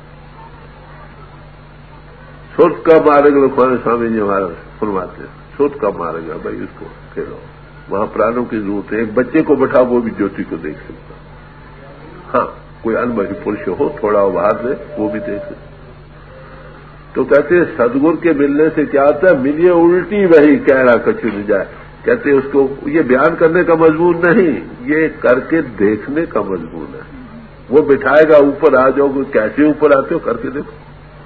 سوت کا مارگ لکھوانے سوامی جی ہمارا فرماتے ہیں، سوت کا مارگ ہے بھائی، اس کو کھیلو، وہاں پرانوں کی ضرورت ہے۔ ایک بچے کو بٹھا وہ بھی جوتی کو دیکھ سکتا، ہاں کوئی انبہی پرش ہو تھوڑا باہر سے وہ بھی دیکھ سکتا۔ تو کہتے ہیں سدگور کے ملنے سے کیا ہوتا ہے، ملیے الٹی وہی کہہ رہا کچھ نہیں جائے۔ کہتے ہیں اس کو یہ بیان کرنے کا مضمون نہیں، یہ کر کے دیکھنے کا مضمون ہے۔ وہ بٹھائے گا اوپر آ جاؤ گے، کیسے اوپر آتے ہو کر کے دیکھو۔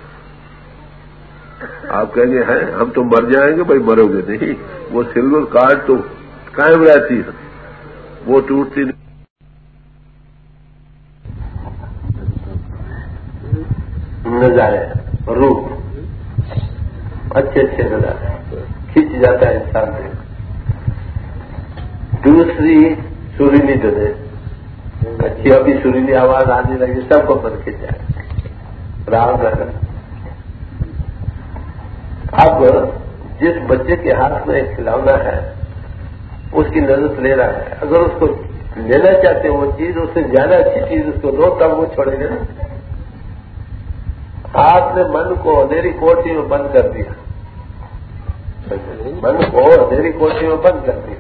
آپ کہیں گے ہیں ہم تو مر جائیں گے، بھائی مرو گے نہیں، وہ سلور کارڈ تو قائم رہتی ہے، وہ ٹوٹتی نہیں۔ نظارے روپ اچھے اچھے نظارے کھینچ جاتا ہے انسان سے۔ دوسری سریلی دھنیں اچھی، ابھی سریلی آواز آنے لگی سب کو من کھینچ جائے رام نگر۔ اب جس بچے کے ہاتھ میں ایک کھلونا ہے اس کی لذت لے رہا ہے، اگر اس کو لینا چاہتے وہ چیز، اس سے زیادہ اچھی چیز اس کو دو تب وہ چھوڑے گا نا۔ آپ نے من کو اندھیری کوٹھی میں بند کر دیا، من کو اندھیری کوٹھی میں بند کر دیا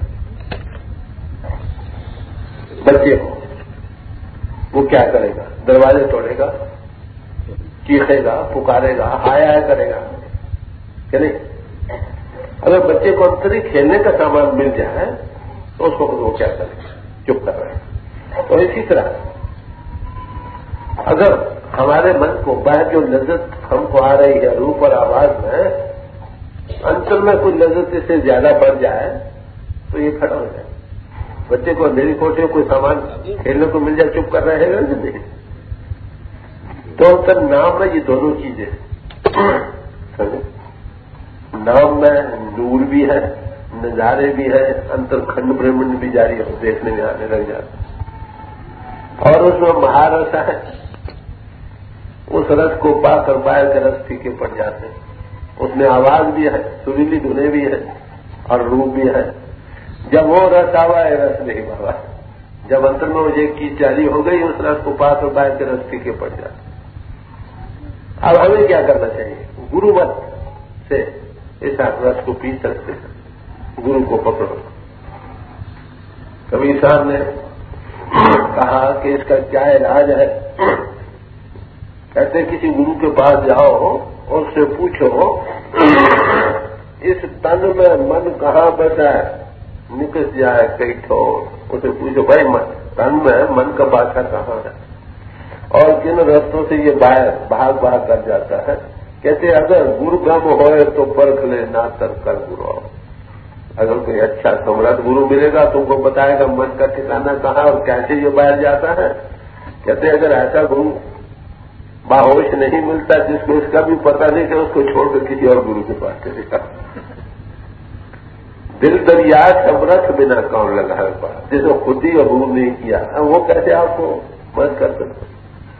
بچے کو، وہ کیا کرے گا؟ دروازے توڑے گا، چیخے گا، پکارے گا، ہایا کرے گا کہ نہیں؟ اگر بچے کو انتری کھیلنے کا سامان مل جائے تو اس کو وہ کیا کرے گا؟ چپ کر رہے گا۔ تو اسی طرح اگر ہمارے من کو باہر جو لذت ہم کو آ رہی ہے روپ اور آواز میں، انتر میں کوئی لذت اس سے زیادہ بڑھ جائے تو یہ کھڑا ہو جائے۔ بچے کو اندھیری کوٹھی میں کوئی سامان کھیلنے کو مل جائے چپ کر رہے گا نہیں۔ تو انتر نام میں یہ دونوں چیزیں نام میں نور بھی ہے، نظارے بھی ہے، انتر کھنڈ برہمنڈ بھی جاری ہو دیکھنے میں آنے لگ جاتا، اور اس میں مہارس ہے، اس رس کو پا کر باہر کے رس پھیکے پڑ جاتے ہیں۔ اس میں آواز بھی ہے، سریلی دھنیں بھی ہے اور روپ بھی ہے۔ جب وہ رس آوا ہے رس نہیں بھاوا، جب انتر میں مجھے ایک چیز جاری ہو گئی اس رس کو پا کر باہر کے رس پھیکے پڑ جاتے۔ اب ہمیں کیا کرنا چاہیے؟ گرو مت سے اس رس کو پی سکتے ہیں، گرو کو پکڑو۔ کبھی صاحب نے کہا کہ اس کا کیا علاج ہے؟ کہتے کسی گرو کے پاس جاؤ اور اس سے پوچھو اس تن میں من کہاں بسا ہے، نکس جائے کئی ٹھو، اسے پوچھو بھائی تن میں من کا بادشاہ کہاں ہے اور کن رستوں سے یہ بھاگ کر جاتا ہے۔ کہتے اگر گرو گم ہوئے تو پرکھ لے نہ تر کر گرو۔ اگر کوئی اچھا سمرتھ گرو ملے گا تو ان کو بتائے گا من کا ٹھکانا کہاں اور کیسے یہ باہر جاتا ہے۔ کہتے اگر ایسا گرو باہوش نہیں ملتا جس کو اس کا بھی پتہ نہیں کہ اس کو چھوڑ کر کسی اور گرو کے پاس چلے گا۔ دل دریا سمرتھ بنا کون لگا ہے پاس، جس کو خود ہی عبور نہیں کیا وہ کیسے آپ کو مدد کر سکتے؟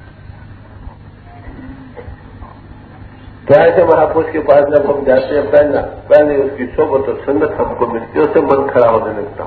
تو ایسے مہاپروش کے پاس جب ہم جاتے ہیں پہلے اس کی صحبت اور سنگت ہم کو ملتی ہے، اس سے من کھڑا ہونے لگتا۔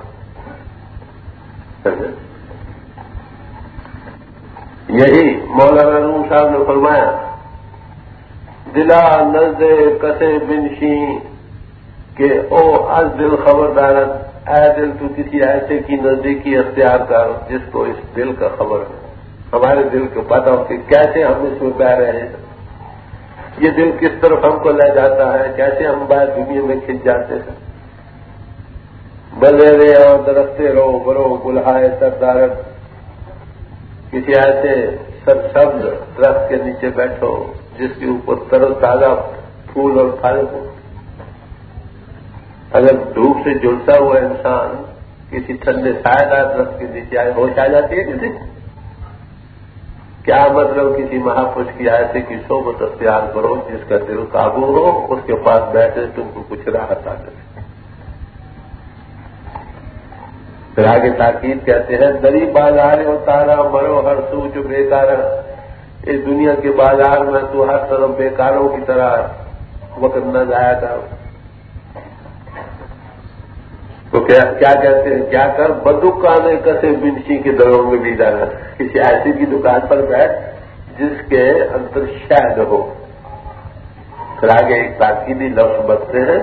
یہی مولانا روم صاحب نے فرمایا، دلا نزد کسے بنشی کہ او از دل خبردارت، اے دل تو کسی ایسے کی نزدیکی اختیار کر جس کو اس دل کا خبر ہے، ہمارے دل کو پتا ہو کہ کیسے ہم اس میں بہ رہے ہیں، یہ دل کس طرف ہم کو لے جاتا ہے، کیسے ہم باہر دنیا میں کھنچ جاتے ہیں۔ بلے اور درختے رو برو بلہائے سردارت، کسی ایسے سبز درخت کے نیچے بیٹھو جس کے اوپر تر و تازہ پھول اور پھل ہو۔ اگر دھوپ سے جلتا ہوا انسان کسی ٹھنڈے سایہ دار درخت کے نیچے آئے، ہوش آ جاتی ہے کسی؟ کیا مطلب کسی مہاپروش کی ایسے کی صحبت اختیار کرو جس کا دل قابو ہو، اس کے پاس بیٹھے تم کو کچھ راحت آ سکے۔ پھر آگے تاکید کہتے ہیں دری بازار اتارا مرو ہر سوچ بیکارا، اس دنیا کے بازار میں تو ہر طرف بیکاروں کی طرح وقت نہ ضائع کر. تو کیا کہتے ہیں، کیا کر بدکانے کسے بنشی کے دروں میں بھی جانا، کسی ایسی کی دکان پر بیٹھ جس کے اندر شہد ہو. پھر آگے ایک تاکیدی لفظ بچتے ہیں،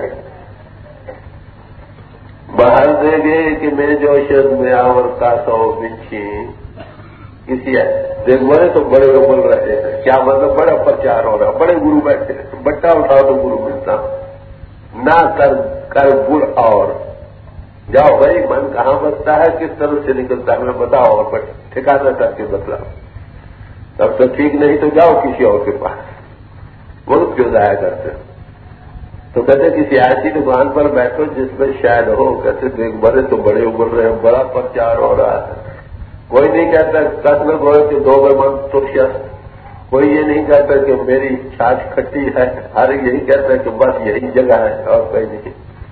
باہر دے گے کہ میں جو شد میں آور کا سو بنشی. کسی دیکھ بڑے تو بڑے بول رہے ہیں، کیا مطلب بڑا پرچار ہو رہا، بڑے گرو بیٹھے، بٹا اٹھاؤ تو گرو ملتا. نہ کر گر اور جاؤ بھائی، من کہاں بستا ہے، کس طرح سے نکلتا ہے، میں بتاؤ اور ٹھکانا کر کے بتلاؤ. تب تو ٹھیک نہیں تو جاؤ کسی اور کے پاس، وقت کیوں ضائع کرتے. تو کہتے کسی ایسی دکان پر بیٹھو جس میں شاید ہو. کہتے دیکھ بڑے تو بڑے ابھر رہے ہیں، بڑا پرچار ہو رہا ہے. کوئی نہیں کہتا کس میں گوئے کہ دو میں من تو کوئی یہ نہیں کہتا کہ میری چھاچ کھٹی ہے، ہر یہی کہتا ہے کہ بس یہی جگہ ہے اور کوئی نہیں.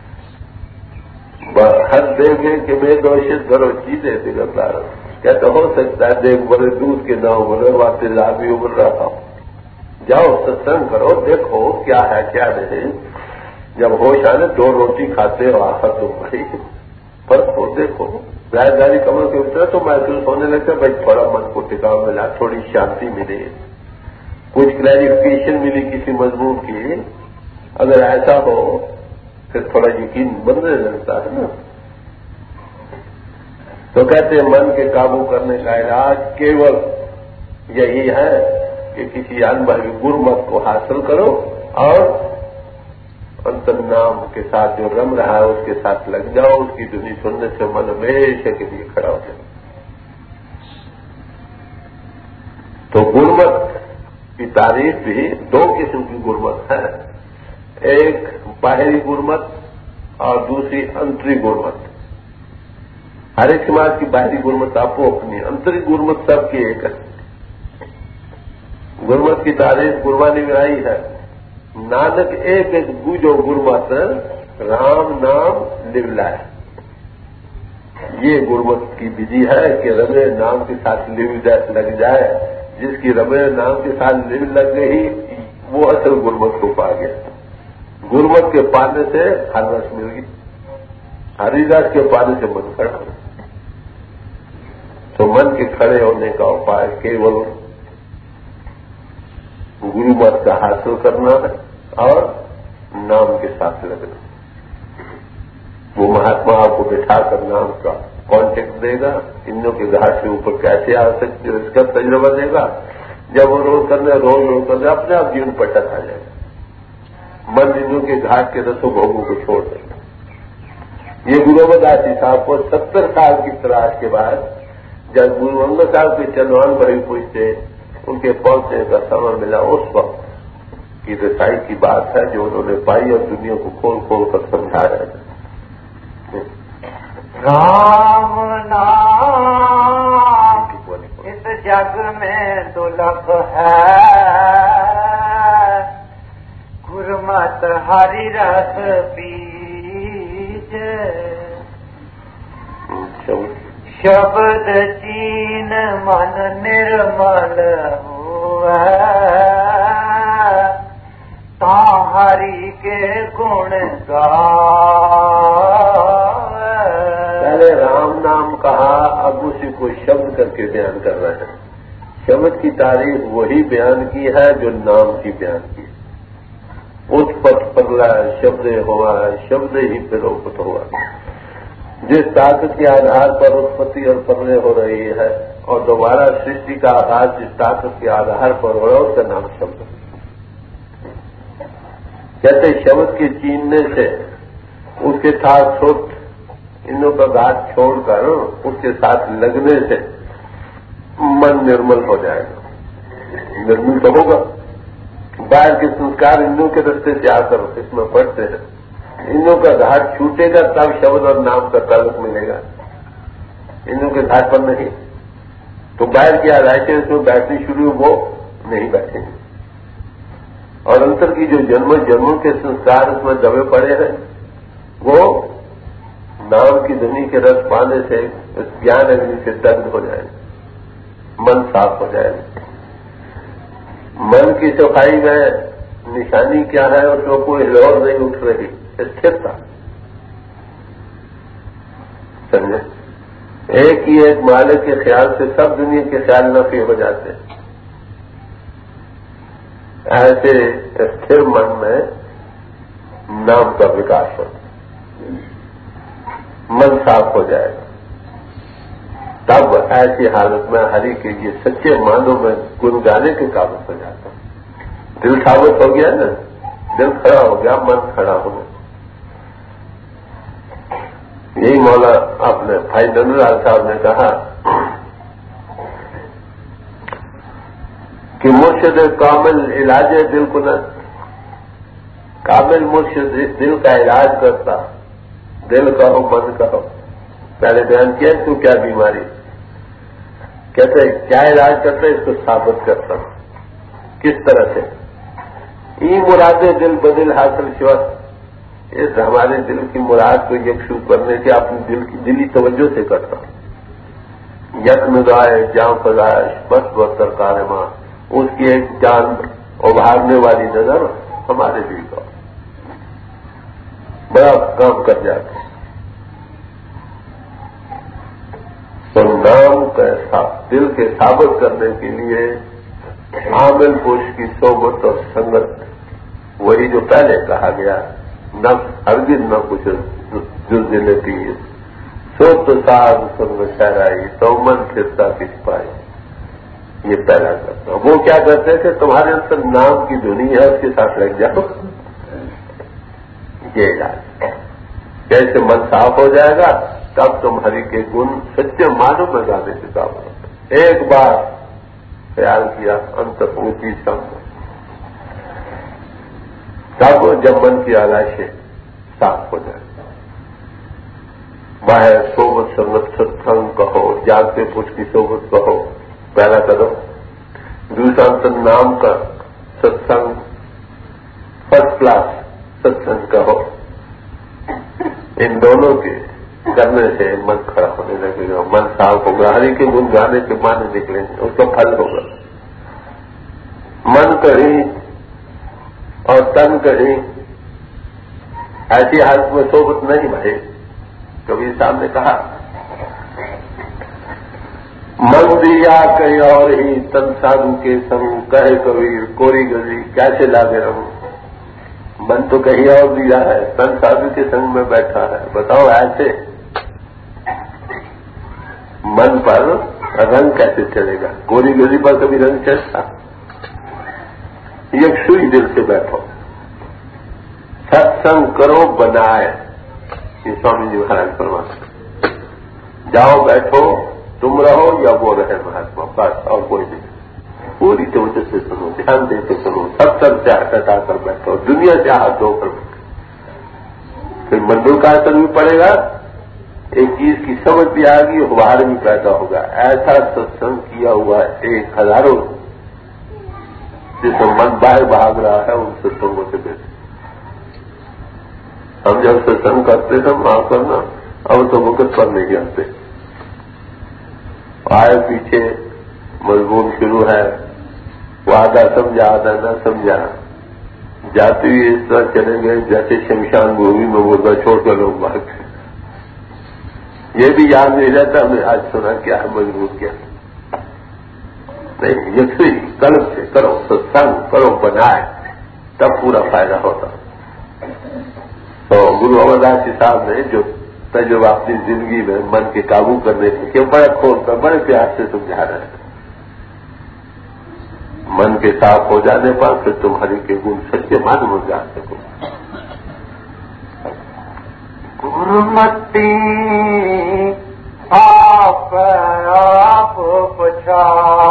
ہر دیکھے کہ میں دوشت کرو چیزیں بگڑتا رہا. کہتے ہو سکتا ہے دیکھ بڑے دودھ کے نہ ابھرے واقعی لاभ بھی ابھر رہا ہوں. جاؤ ستسنگ کرو، دیکھو کیا ہے کیا نہیں. جب ہوش آنے 2 روٹی کھاتے ہو آخر تم بھائی فرق ہو دیکھو. ظاہر داری کمر کے اترے تو محسوس ہونے لگتا ہے بھائی تھوڑا من کو ٹکاؤ ملا، تھوڑی شانتی ملی، کچھ کلیریفیکیشن ملی کسی مضمون کی. اگر ایسا ہو پھر تھوڑا یقین بننے لگتا ہے نا. تو کہتے ہیں من کے قابو کرنے کا علاج کیول یہی ہے کہ کسی انبھوی گرمت کو حاصل کرو اور انتر نام کے ساتھ جو رم رہا ہے اس کے ساتھ لگ جاؤ. اس کی دھنی سننے سے من ہمیشہ کے لیے کھڑا ہو جائے. تو گرمت کی تعریف بھی 2 قسم کی گرمت ہے، ایک باہری گرمت اور دوسری انتری گرمت. ہر ایک سماج کی باہری گرمت آپ کو اپنی، انتری گرمت سب کی ایک ہے. گرمت کی تعریف گربانی میں آئی ہے، نانک ایک ایک گوجو گرمت رام نام لیولا ہے. یہ گرمت کی بدھی ہے کہ رمے نام کے ساتھ لیو لگ جائے. جس کی رمے نام کے ساتھ لیو لگ گئی وہ اصل گرمت کو پا گیا. گرمت کے پانے سے ہر رس مل گئی، ہری رس کے پانے سے من کھڑا ہو. تو من کے کھڑے ہونے کا اپائے کیول گرمت کا حاصل کرنا ہے اور نام کے ساتھ لگنا. وہ مہاتما آپ کو بٹھا کر نام کا کانٹیکٹ دے گا، انوں کے گھاٹ سے اوپر کیسے آ سکتے ہو اس کا تجربہ دے گا. جب وہ روز کرنے اپنے آپ جیون پر ٹک آ جائے گا. من انوں کے گھاٹ کے رسو بھوگوں کو چھوڑ دے گا. یہ گرو امرداس صاحب کو 70 سال کی تلاش کے بعد جب گرو امر صاحب کے چندوان بھائی پوچھتے ان کے پہنچنے کا سمے ملا، اس وقت کی رسائی کی بات ہے جو انہوں نے پائی اور دنیا کو کھول کھول کر سمجھا رہے ہیں. رام نام اس جگ میں دلب ہے، گرمت ہری رس بیج. شبد چین من نرمل ہوا، تا ہری کے گن گا. پہلے رام نام کہا، اب اسی کو شبد کر کے بیان کر رہے ہیں. شبد کی تعریف وہی بیان کی ہے جو نام کی بیان کی. اتپت پگلا شبد ہوا، شبد ہی پروپت ہوا. جس طاقت کے آدھار پر اتپتی اور پگلے ہو رہی ہے اور دوبارہ سرشٹی کا آغاز جس طاقت کے آدھار پر ہو رہا ہے اس کا نام شبد. کہتے شبد کے چیننے سے اس کے ساتھ چھوٹ انوں کا گھاٹ چھوڑ کر اس کے ساتھ لگنے سے من نرمل ہو جائے گا. نرمل تو ہوگا. باہر کے سنسکار انوں کے رستے سے آ کر اس میں پڑتے ہیں. انوں کا گھاٹ چھوٹے گا تب شبد اور نام کا تعلق ملے گا. انوں کے گھاٹ پر نہیں تو باہر کی آرائشیں اس میں بیٹھنی شروع وہ نہیں بیٹھیں گے. اور انتر کی جو جنموں کے سنسکار اس میں دبے پڑے ہیں وہ نام کی دھنی کے رس پانے سے اس جان اگنی سے دگدھ ہو جائے، من صاف ہو جائے. من کی صفائی میں نشانی کیا ہے؟ اس میں کوئی ہلور نہیں اٹھ رہی، استھرتا. سمجھے؟ ایک ہی ایک مالک کے خیال سے سب دنیا کے خیال نفی ہو جاتے ہیں. ایسے استھر من میں نام کا وکاس ہوتا، من صاف ہو جائے گا. تب ایسی حالت میں ہری کے یہ سچے معنوں میں گنگانے کے قابل ہو جاتا. دل ثابت ہو گیا نا، دل کھڑا ہو گیا، من کھڑا ہو گیا. یہی مولا اپنے بھائی نند لال صاحب نے کہا کہ مرشد کامل علاج دل کنت. کامل مرشد دل کا علاج کرتا. دل کہو من کہو. پہلے بیان کیا تو کیا بیماری، کہتے کیا علاج کرتا ہے، اس کو ثابت کرتا. کس طرح سے؟ ای مراد دل بدل حاصل شوت. اس ہمارے دل کی مراد کو یکسو کرنے سے اپنی دل کی دلی توجہ سے کرتا. یک نگائے جاں فضائش بس بہتر کارما. اس کی ایک جان ابھارنے والی نظر ہمارے دل کا بڑا کام کر جاتے. تو نام کا دل کے ثابت کرنے کے لیے عامل پوش کی صحبت اور سنگت، وہی جو پہلے کہا گیا، نفس ہرگز نہ کچھ جز لیتی ہے. سو تو ساز سنگ شہرائی تو من پھرتا کس پائی. یہ پہلا کرتا. وہ کیا کرتے کہ تمہارے اندر نام کی دھنی ہے، اس کے ساتھ لگ جاؤ. یہ علاج جیسے من صاف ہو جائے گا تب تمہاری کے گن سچے معنوں میں گانے کے قابل ہوتے. ایک بار خیال کیا انت اونچی سمجھ، تب جب من کی آلائشیں صاف ہو جائے. باہر صحبت سنگت ستسنگ کہو، جاگتے پوچھ کی صحبت کہو، پہلا قدم. دوسرا نام کا ستسنگ فرسٹ کلاس ستسنگ کہو. ان دونوں کے کرنے سے من کھڑا ہونے لگے گا، من صاف ہوگا. ہری کے گن گانے کے معنی نکلیں گے، اس کا پھل ہوگا. من کہیں اور تن کہیں ایسی حالت میں صحبت نہیں بھائی. کبھی صاحب نے کہا من دیا کہیں اور ہی تن سادھو کے سنگ کہے کبیر کوری گزری کیسے لاگے رہوں. من تو کہیں اور دیا ہے، تن سادھو کے سنگ میں بیٹھا ہے. بتاؤ ایسے من پر رنگ کیسے چلے گا؟ کوری گزری پر کبھی رنگ چلتا؟ یک سوئی دل سے بیٹھو، ستسنگ کرو بنائے. یہ سوامی جی مہاراج فرماتے. جاؤ بیٹھو، تم رہو یا وہ رہے مہاتما، بس اور کوئی نہیں. پوری توجہ سے سنو، دھیان دے کے سنو، سب سر سے ہاتھ ہٹا کر بیٹھو، دنیا سے ہاتھ دھو کر بیٹھو. پھر منڈل کا اثر بھی پڑے گا، ایک چیز کی سمجھ بھی آئے گی، غبار بھی پیدا ہوگا. ایسا ستسنگ کیا ہوا ایک ہزاروں جس میں من باہر بھاگ رہا ہے ان ستسنگوں سے بیٹھے. ہم جب ستسنگ کرتے تھے معاف کرنا، اب تو وقت پر نہیں جاتے. آئے پیچھے مضمون شروع ہے، وہ آدھا سمجھا آدھا نہ سمجھا، جاتے ہوئے اس طرح چلے گئے جیسے شمشان بھومی میں مردہ چھوڑ کر لوگ بھاگتے. یہ بھی یاد نہیں رہتا ہمیں آج سنا کیا ہے، مجبور کیا نہیں. یکسی قلب سے کرو، ستسنگ کرو بنائے، تب پورا فائدہ ہوتا. تو گرو امر داس جی صاحب نے جو تجربہ اپنی زندگی میں من کے قابو کرنے کے بڑے کھول کر بڑے پیار سے سمجھا رہے ہیں. من کے صاف ہو جانے پر پھر تمہاری کے گن سچے مان میں جا سکو. گرمتی آپ پچھاڑ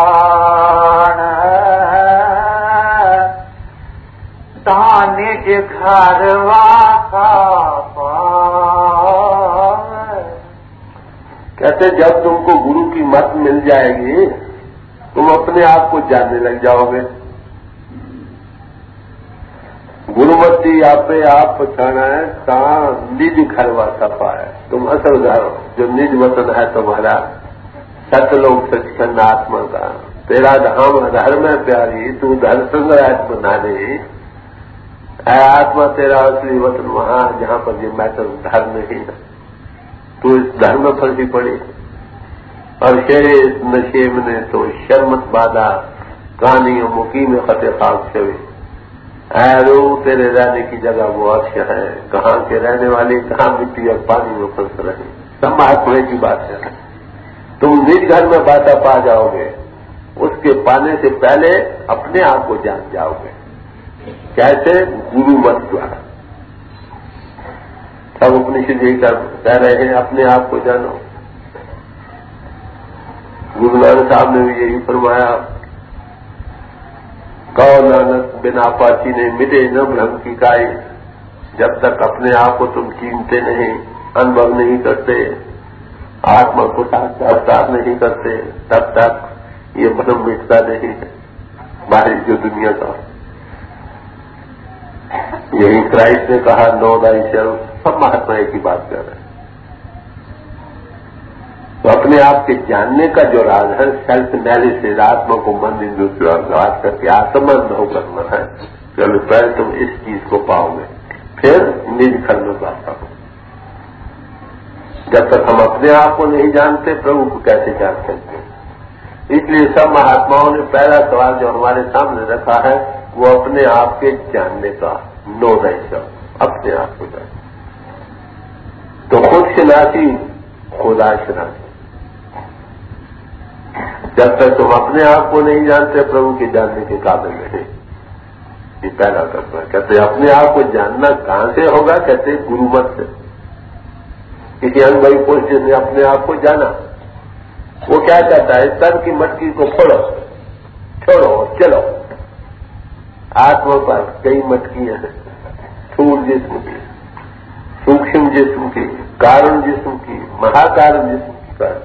تانج گھر واقع. کہتے جب تم کو گرو کی مت مل جائے گی تم اپنے آپ کو جاننے لگ جاؤ گے. गुरुमती आपे आप पछाना है कहाँ निज घर वासा पाए। तुम असल घर हो, जो निज वतन है तुम्हारा, सतलोक सचखंड आत्मा का। तेरा धाम घर में प्यारी, तू धर संग राज बना दे। आत्मा तेरा असली वतन वहां जहां पर ये मैटर धर्म नहीं है। तू इस धर्म में फंसी पड़ी और शेरे इस नशे में तो शर्मत बाधा कहानी मुकी में खते खाक छवे। रो तेरे रहने की जगह वो अक्ष है, कहाँ के रहने वाले कहाँ मिट्टी और पानी में फंस रहे। सब महात्मा की बात है। तुम निज घर में बाता पा जाओगे, उसके पाने से पहले अपने आप को जान जाओगे। कैसे? गुरु मत द्वारा। सब उपनिषद यही कह रहे हैं, अपने आप को जानो। गुरु नानक साहब ने भी यही फरमाया, कहो नानक बिना पाची ने मिटे न भ्रम की काई। जब तक अपने आप को तुम चीनते नहीं, अनुभव नहीं करते, आत्मा को साक्षात्कार नहीं करते, तब तक ये भ्रम मिटता नहीं है। बाहरी जो दुनिया का, यही क्राइस्ट ने कहा, नो दाई सेल्फ। सब महात्मा की बात कर रहे हैं। तो अपने आप के जानने का जो राज है, सेल्फ एनालिसिस, आत्मा को मन इंद्रियों बात करके आत्मअनुभव करना है। चलो पहले तुम इस चीज को पाओगे, फिर निज घर में बात हो। जब तक हम अपने आप को नहीं जानते, प्रभु को कैसे जान सकते? इसलिए सब महात्माओं ने पहला सवाल जो हमारे सामने रखा है, वो अपने आप के जानने का, नो दाइसेल्फ, अपने आप को जान। तो खुद शिनासी, खुदा शिनासी। जब तक तुम अपने आप को नहीं जानते, प्रभु के जानने के काबिल नहीं। ये पहला करना है। कहते अपने आप को जानना कहां से होगा? कहते गुरुमत से। किसी अनुभवी पुरुष ने अपने आप को जाना, वो क्या कहता है? तन की मटकी को फोड़ो, छोड़ो, चलो। आत्मा पर कई मटकियां हैं, स्थूल जिस्म की, सूक्ष्म जिस्म की, कारण जिस्म की, महाकारण जिस्म की। कारण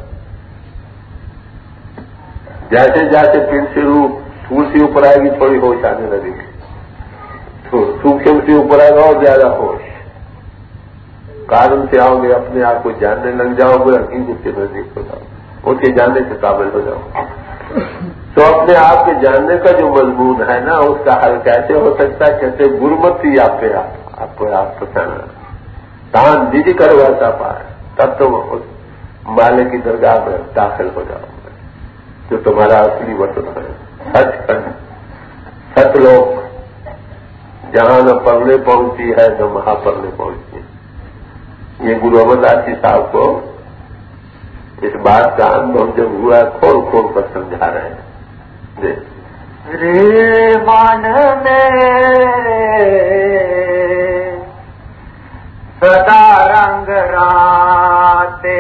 जैसे जैसे पिंड से रूप स्थूल से ऊपर आएगी, थोड़ी होश आने लगेगी, तो सूक्ष्म से ऊपर आएगा और ज्यादा होश। कारण से आओगे, अपने आप को जानने लग जाओगे, हकीकत के नजदीक हो जाओगे, उसके जानने से काबिल हो जाओगे। तो अपने आप के जानने का जो मजमून है ना, उसका हल कैसे हो सकता है? कहते गुरुमती आपके आपको आप पहचाना, कहां निजी करवाता पाए, तब तो उस माले की दरगाह में दाखिल हो जाओगे, जो तुम्हारा असली वतन है, सचखंड, सतलोक, जहां न पढ़ने पहुंची है न महापढ़ने पहुंची। ये गुरु अमरदास जी साहब को इस बात का अनुभव जब हुआ, खोल खोल कर समझा रहे हैं। रे मन मेरे सदा रंग राते,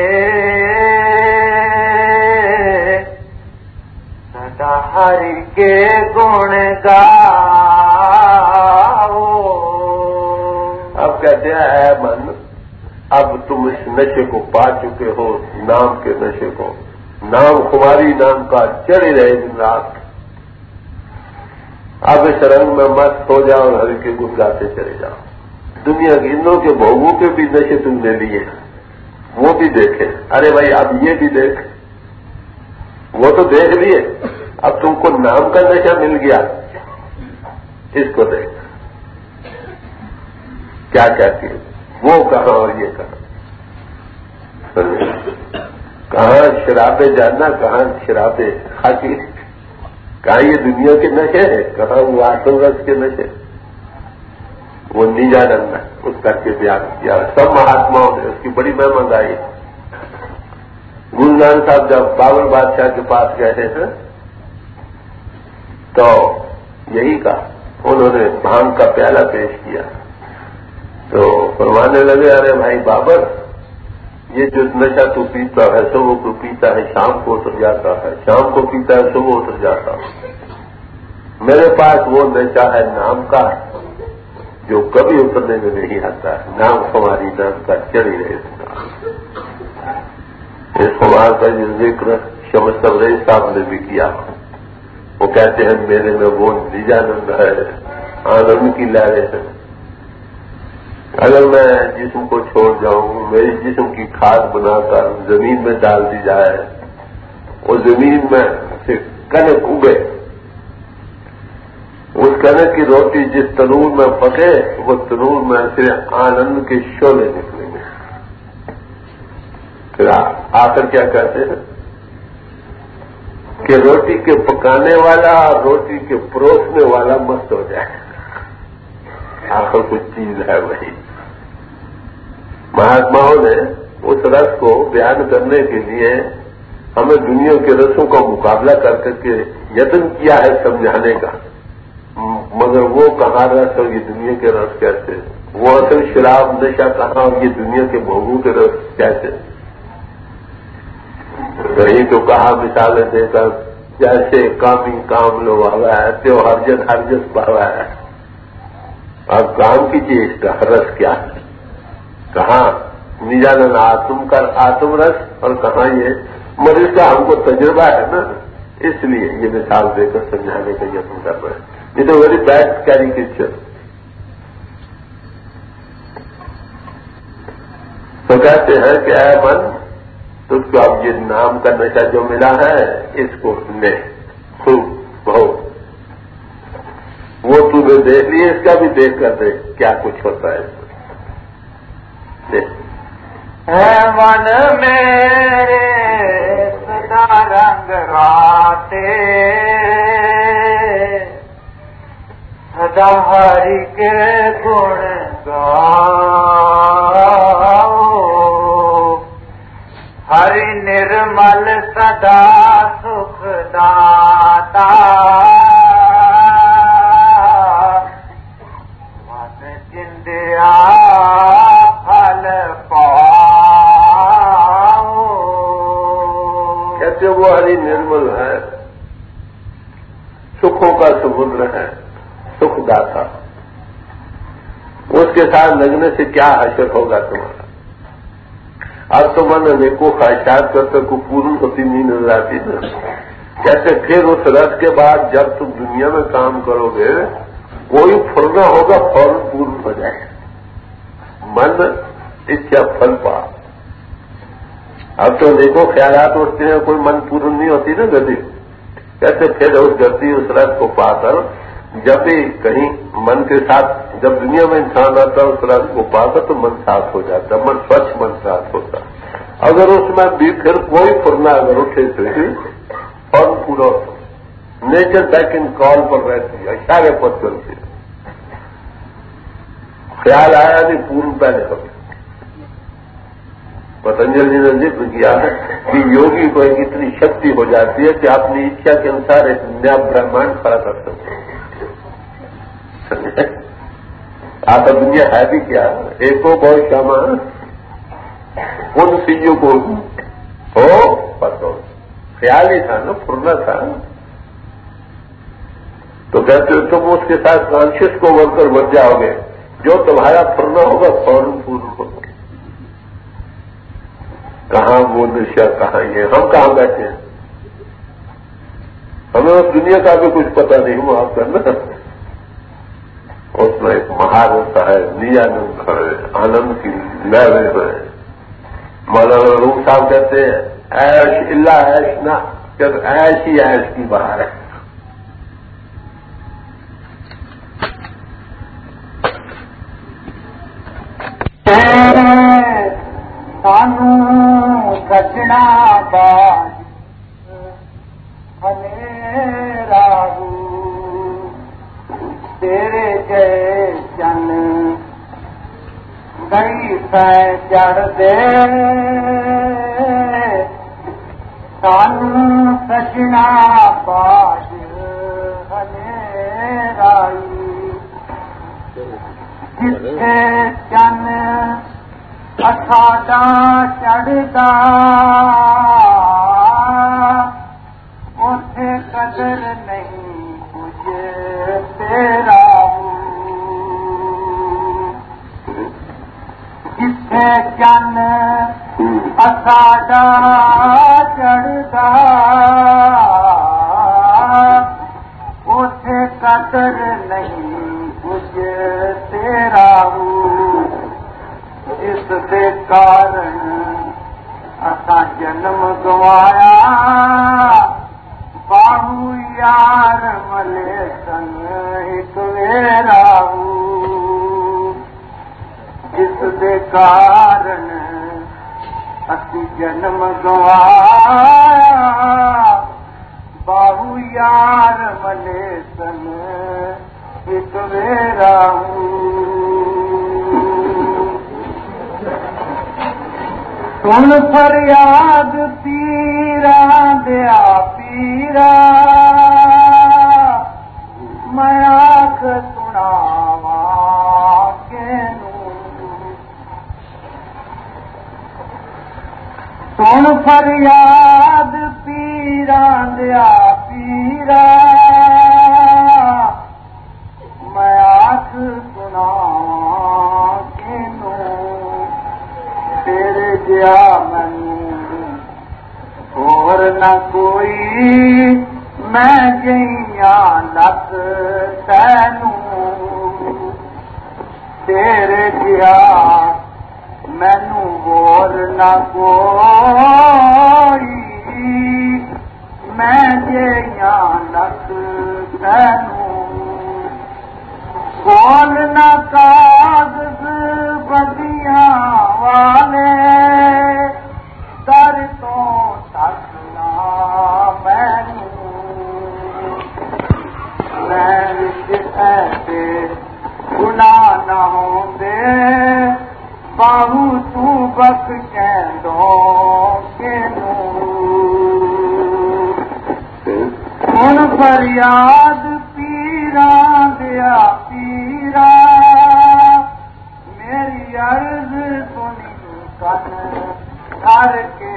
सदा हरि के गुण गाओ। अब कहते हैं मन, अब तुम इस नशे को पा चुके हो, नाम के नशे को। नाम खुमारी नाम का चढ़े रहे दिन रात। अब इस रंग में मत हो जाओ और हरि के गुण गाते चले जाओ। दुनिया के इंद्रों के भोगों के भी नशे तुमने लिए, वो भी देखे। अरे भाई अब ये भी देख, वो तो देख लिए, अब तुमको नाम का नशा मिल गया, इसको देख क्या कहती है। वो कहाँ और ये कहाँ? कहाँ शराबे जानना, कहाँ शराबे खाती, कहाँ ये दुनिया के नशे है, कहाँ वो आत्मरस के नशे। वो निजानंद है, उसका के बयान किया सब महात्माओं ने, उसकी बड़ी महिमा गाई। गुरु नानक साहब जब बाबर बादशाह के पास गए थे, तो यही कहा, उन्होंने भांग का प्याला पेश किया, तो फरमाने लगे, अरे भाई बाबर, ये जो नशा तू पीता है, सुबह को पीता है, शाम को उतर जाता है, शाम को पीता है, सुबह उतर जाता है। मेरे पास वो नशा है नाम का, जो कभी उतरने में नहीं आता है। नाम हमारी नाम का चढ़ी रहे। इस कुमार का जो जिक्र शमस तबरेज साहब ने भी किया, वो कहते हैं मेरे में वो निजानंद है, آنند کی لہریں ہیں. اگر میں جسم کو چھوڑ جاؤں، میری جسم کی کھاد بنا کر زمین میں ڈال دی جائے، وہ زمین میں سے کنک اگے، اس کنک کی روٹی جس تنور میں پکے وہ تنور میں سے آنند کے شعلے نکلیں گے. پھر آخر کیا کہتے ہیں کہ روٹی کے پکانے والا اور روٹی کے پروسنے والا مست ہو جائے. آخر کچھ چیز ہے وہی. مہاتماؤں نے اس رس کو بیان کرنے کے لیے ہمیں دنیا کے رسوں کا مقابلہ کر کے یتن کیا ہے سمجھانے کا، مگر وہ کہاں رس اور یہ دنیا کے رس کیسے، وہ اصل شراب نشہ کہاں اور یہ دنیا کے بھوگوں کے رس کیسے. کہیں تو کہا مثالیں دے کر جیسے کامی کام لو ہوا ہے تو ہرجس پاوا ہے. اب کام کی چیز کا رس کیا ہے؟ کہاں نجانند آتم کر آتم رس، اور کہاں یہ مریض کا ہم کو تجربہ ہے نا، اس لیے یہ مثال دے کر سمجھانے کا یتن کر رہے ہیں. یہ تو ویری بیڈ کیریکیچر. تو کہتے ہیں کہ اے من، تجھ کو اب یہ نام کا نشہ جو ملا ہے اس کو لے خوب بہت، وہ تمہیں دیکھ لیے، اس کا بھی دیکھ کر دیکھ کیا کچھ ہوتا ہے. من میرے سدا رنگ راتے سدا ہری کے گن گاؤ، ہری نرمل سدا سکھ داتا، من چندیا پھل پاؤ. کہتے وہ ہری نرمل ہے، سکھوں کا سمندر ہے، سکھ داتا. اس کے ساتھ لگنے سے کیا حشر ہوگا تمہارا؟ اب تو من انیکوں خواہشات کرتے کو پورن ہوتی نہیں نظر آتی نا. کہتے پھر اس رس کے بعد جب تم دنیا میں کام کرو گے کوئی پھرنا ہوگا فوراً پورن ہو جائے. من اچھا پھل پا. اب تو دیکھو خیالات اٹھتے ہیں، کوئی من پورن نہیں ہوتی نا گتی. کہتے پھر اس گتی اس رس کو پا کر جب بھی کہیں من کے ساتھ جب دنیا میں انسان آتا ہے اس رس کو پا کر تو من صاف ہو جاتا ہے، من سوچھ من صاف ہوتا. اگر اس میں بھی پھر کوئی پھرنا اگر اٹھے تو اور پورا نیچر بیک ان کال پر رہتی ہے، اشارے پر چلتی ہے. خیال آیا نہیں پورن پہلے کبھی. پتنجل جی نے ذکر کیا ہے کہ یوگی کو ایک اتنی شکتی ہو جاتی ہے کہ اپنی اچھا کے انسار ایک نیا برہمانڈ کھڑا کر سکتے. آتا دنیا ہے بھی کیا، ایکو بہت شامہ ان سیوں کو ہو پتو خیال ہی تھا نا، پھرنا تھا. تو کہتے ہو تم اس کے ساتھ کانشیس کو بن کر بن جاؤ گے، جو تمہارا پھرنا ہوگا فوراً پورن ہوگا. کہاں وہ نشہ کہاں یہ، ہم کہاں بیٹھے ہیں؟ ہمیں اس دنیا کا بھی کچھ پتہ نہیں. معاف کرنا، اس میں ایک مہار ہوتا ہے، نیانند ہے، آنند کی لہریں ہے. مولانا روم صاحب کہتے ہیں ایش اللہ ایش نہ، ایش ہی ایش کی بہار ہے. سانو سجنا باج راہو تیرے جے چن گئی پہ چڑھ دے، سانو سجنا باج رائی جتھے چن اکھاڈا چڑھدا اتے قدر نہیں کچھ تیرا. جتھے چن اکھاڈا چڑھدا اتے قدر نہیں یہ تیرا ہوں جس دے کارن اساں جنم گوایا باہو یار ملے سن ایک ویرا ہوں جس دے کارن اسی جنم گوایا باہو یار ملے سن ایک ویرا سن فریاد پیراں دیا پیرا میں آکھ سناواں کینوں سن فریاد پیراں دیا پیرا میں آکھ سناواں کینوں تیرے جیا مینوں اور نہ کوئی میں جیاں لت تینوں تیرے جیا مینوں اور نہ کوئی میں جیاں لت تینوں کول نہ کاغذ بدیاں والے در تو تکنا مینوں میں وچ ایسے گناہ نہ ہوندے باہو تو بخشیندو کینوں ہن فریاد پیراں دیا پیرا میری عرض سنی کن کر کے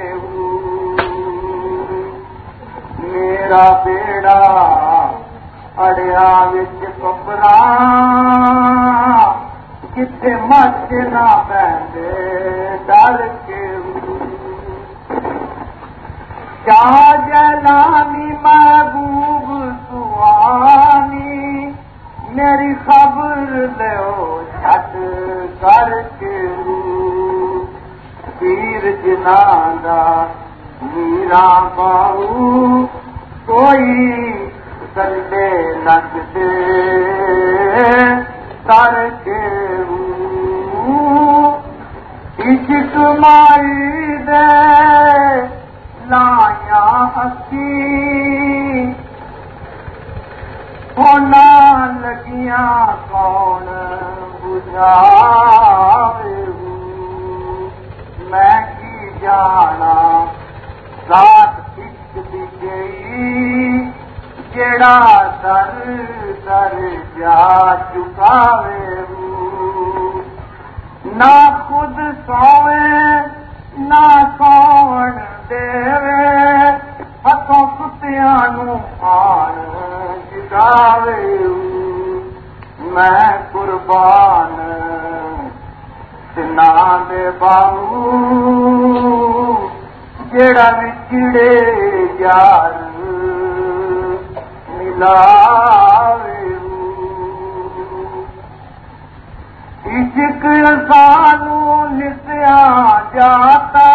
میرا بیڑا اڑیا وچ کپڑا کتنے مچ نہ پہنتے ڈر کے کیا جلانی محبوب سوانی میری خبر لو جھٹ کر کے پیر جناں دا میرا باہو کوئی سندے لگتے کر کے عشق مائی دے لایا اکی ہونا لگیاں کون بجھاوے میں کی جانا ذات عشق دی گئی جڑا در در جا چکاوے نہ خود سوئے نہ سون دے ہاتھوں کتیاں نو آن جگاوے میں قربان سنا دے باہو جڑا وچڑے یار ملاوے عشق سانو نسیا جاتا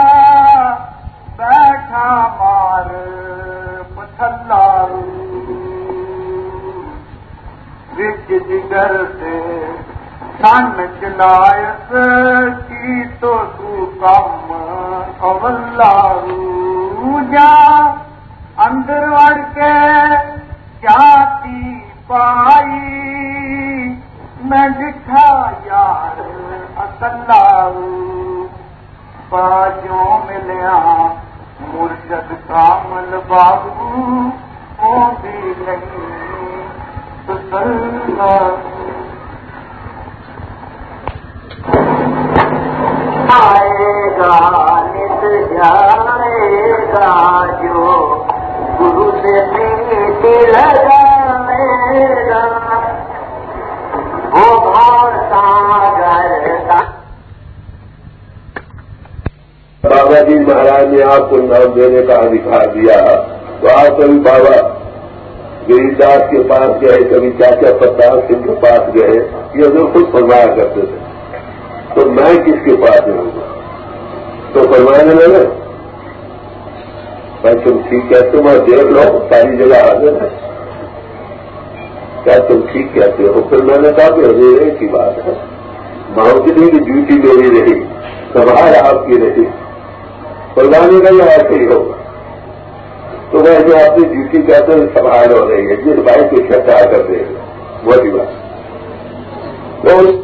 بیٹھا مار پتھلا وچ جگر سے سن چلائس کی تو کم اولا جا اندر وڑ کے جاتی پائی میں ڈٹھا یار اکلا باجوں ملیا مرشد کامل بابو وہ بھی نہیں تسلا آئے گا نت جائے گا جو گرو سے میٹ لگائے گا وہ بھاؤ ساگر بابا جی مہاراج نے آپ کو نام دینے کا ادھیکار دیا تو آپ کبھی بابا گریداس کے پاس گئے، کبھی چاچا پرتاپ سنگھ کے پاس گئے، یہ حضور خود فرمایا کرتے تھے، تو میں کس کے پاس رہوں گا؟ تو فرمانے لگے بھائی تم ٹھیک کہتے ہو، دیکھ لو ساری جگہ حاضر ہے، کیا تم ٹھیک کہتے ہو؟ پھر میں نے کہا کہ حضور ایک ہی بات ہے، ماؤں کی نہیں کہ ڈیوٹی میری رہی، سنبھال آپ کی رہی، فرمانے کا یہ ایسے ہی ہوگا۔ تو میں جو اپنی ڈیوٹی کہتے ہیں سنبھال ہو رہی ہے، جس بھائی کو چھٹا کر دے گا وہی بات۔ تو اس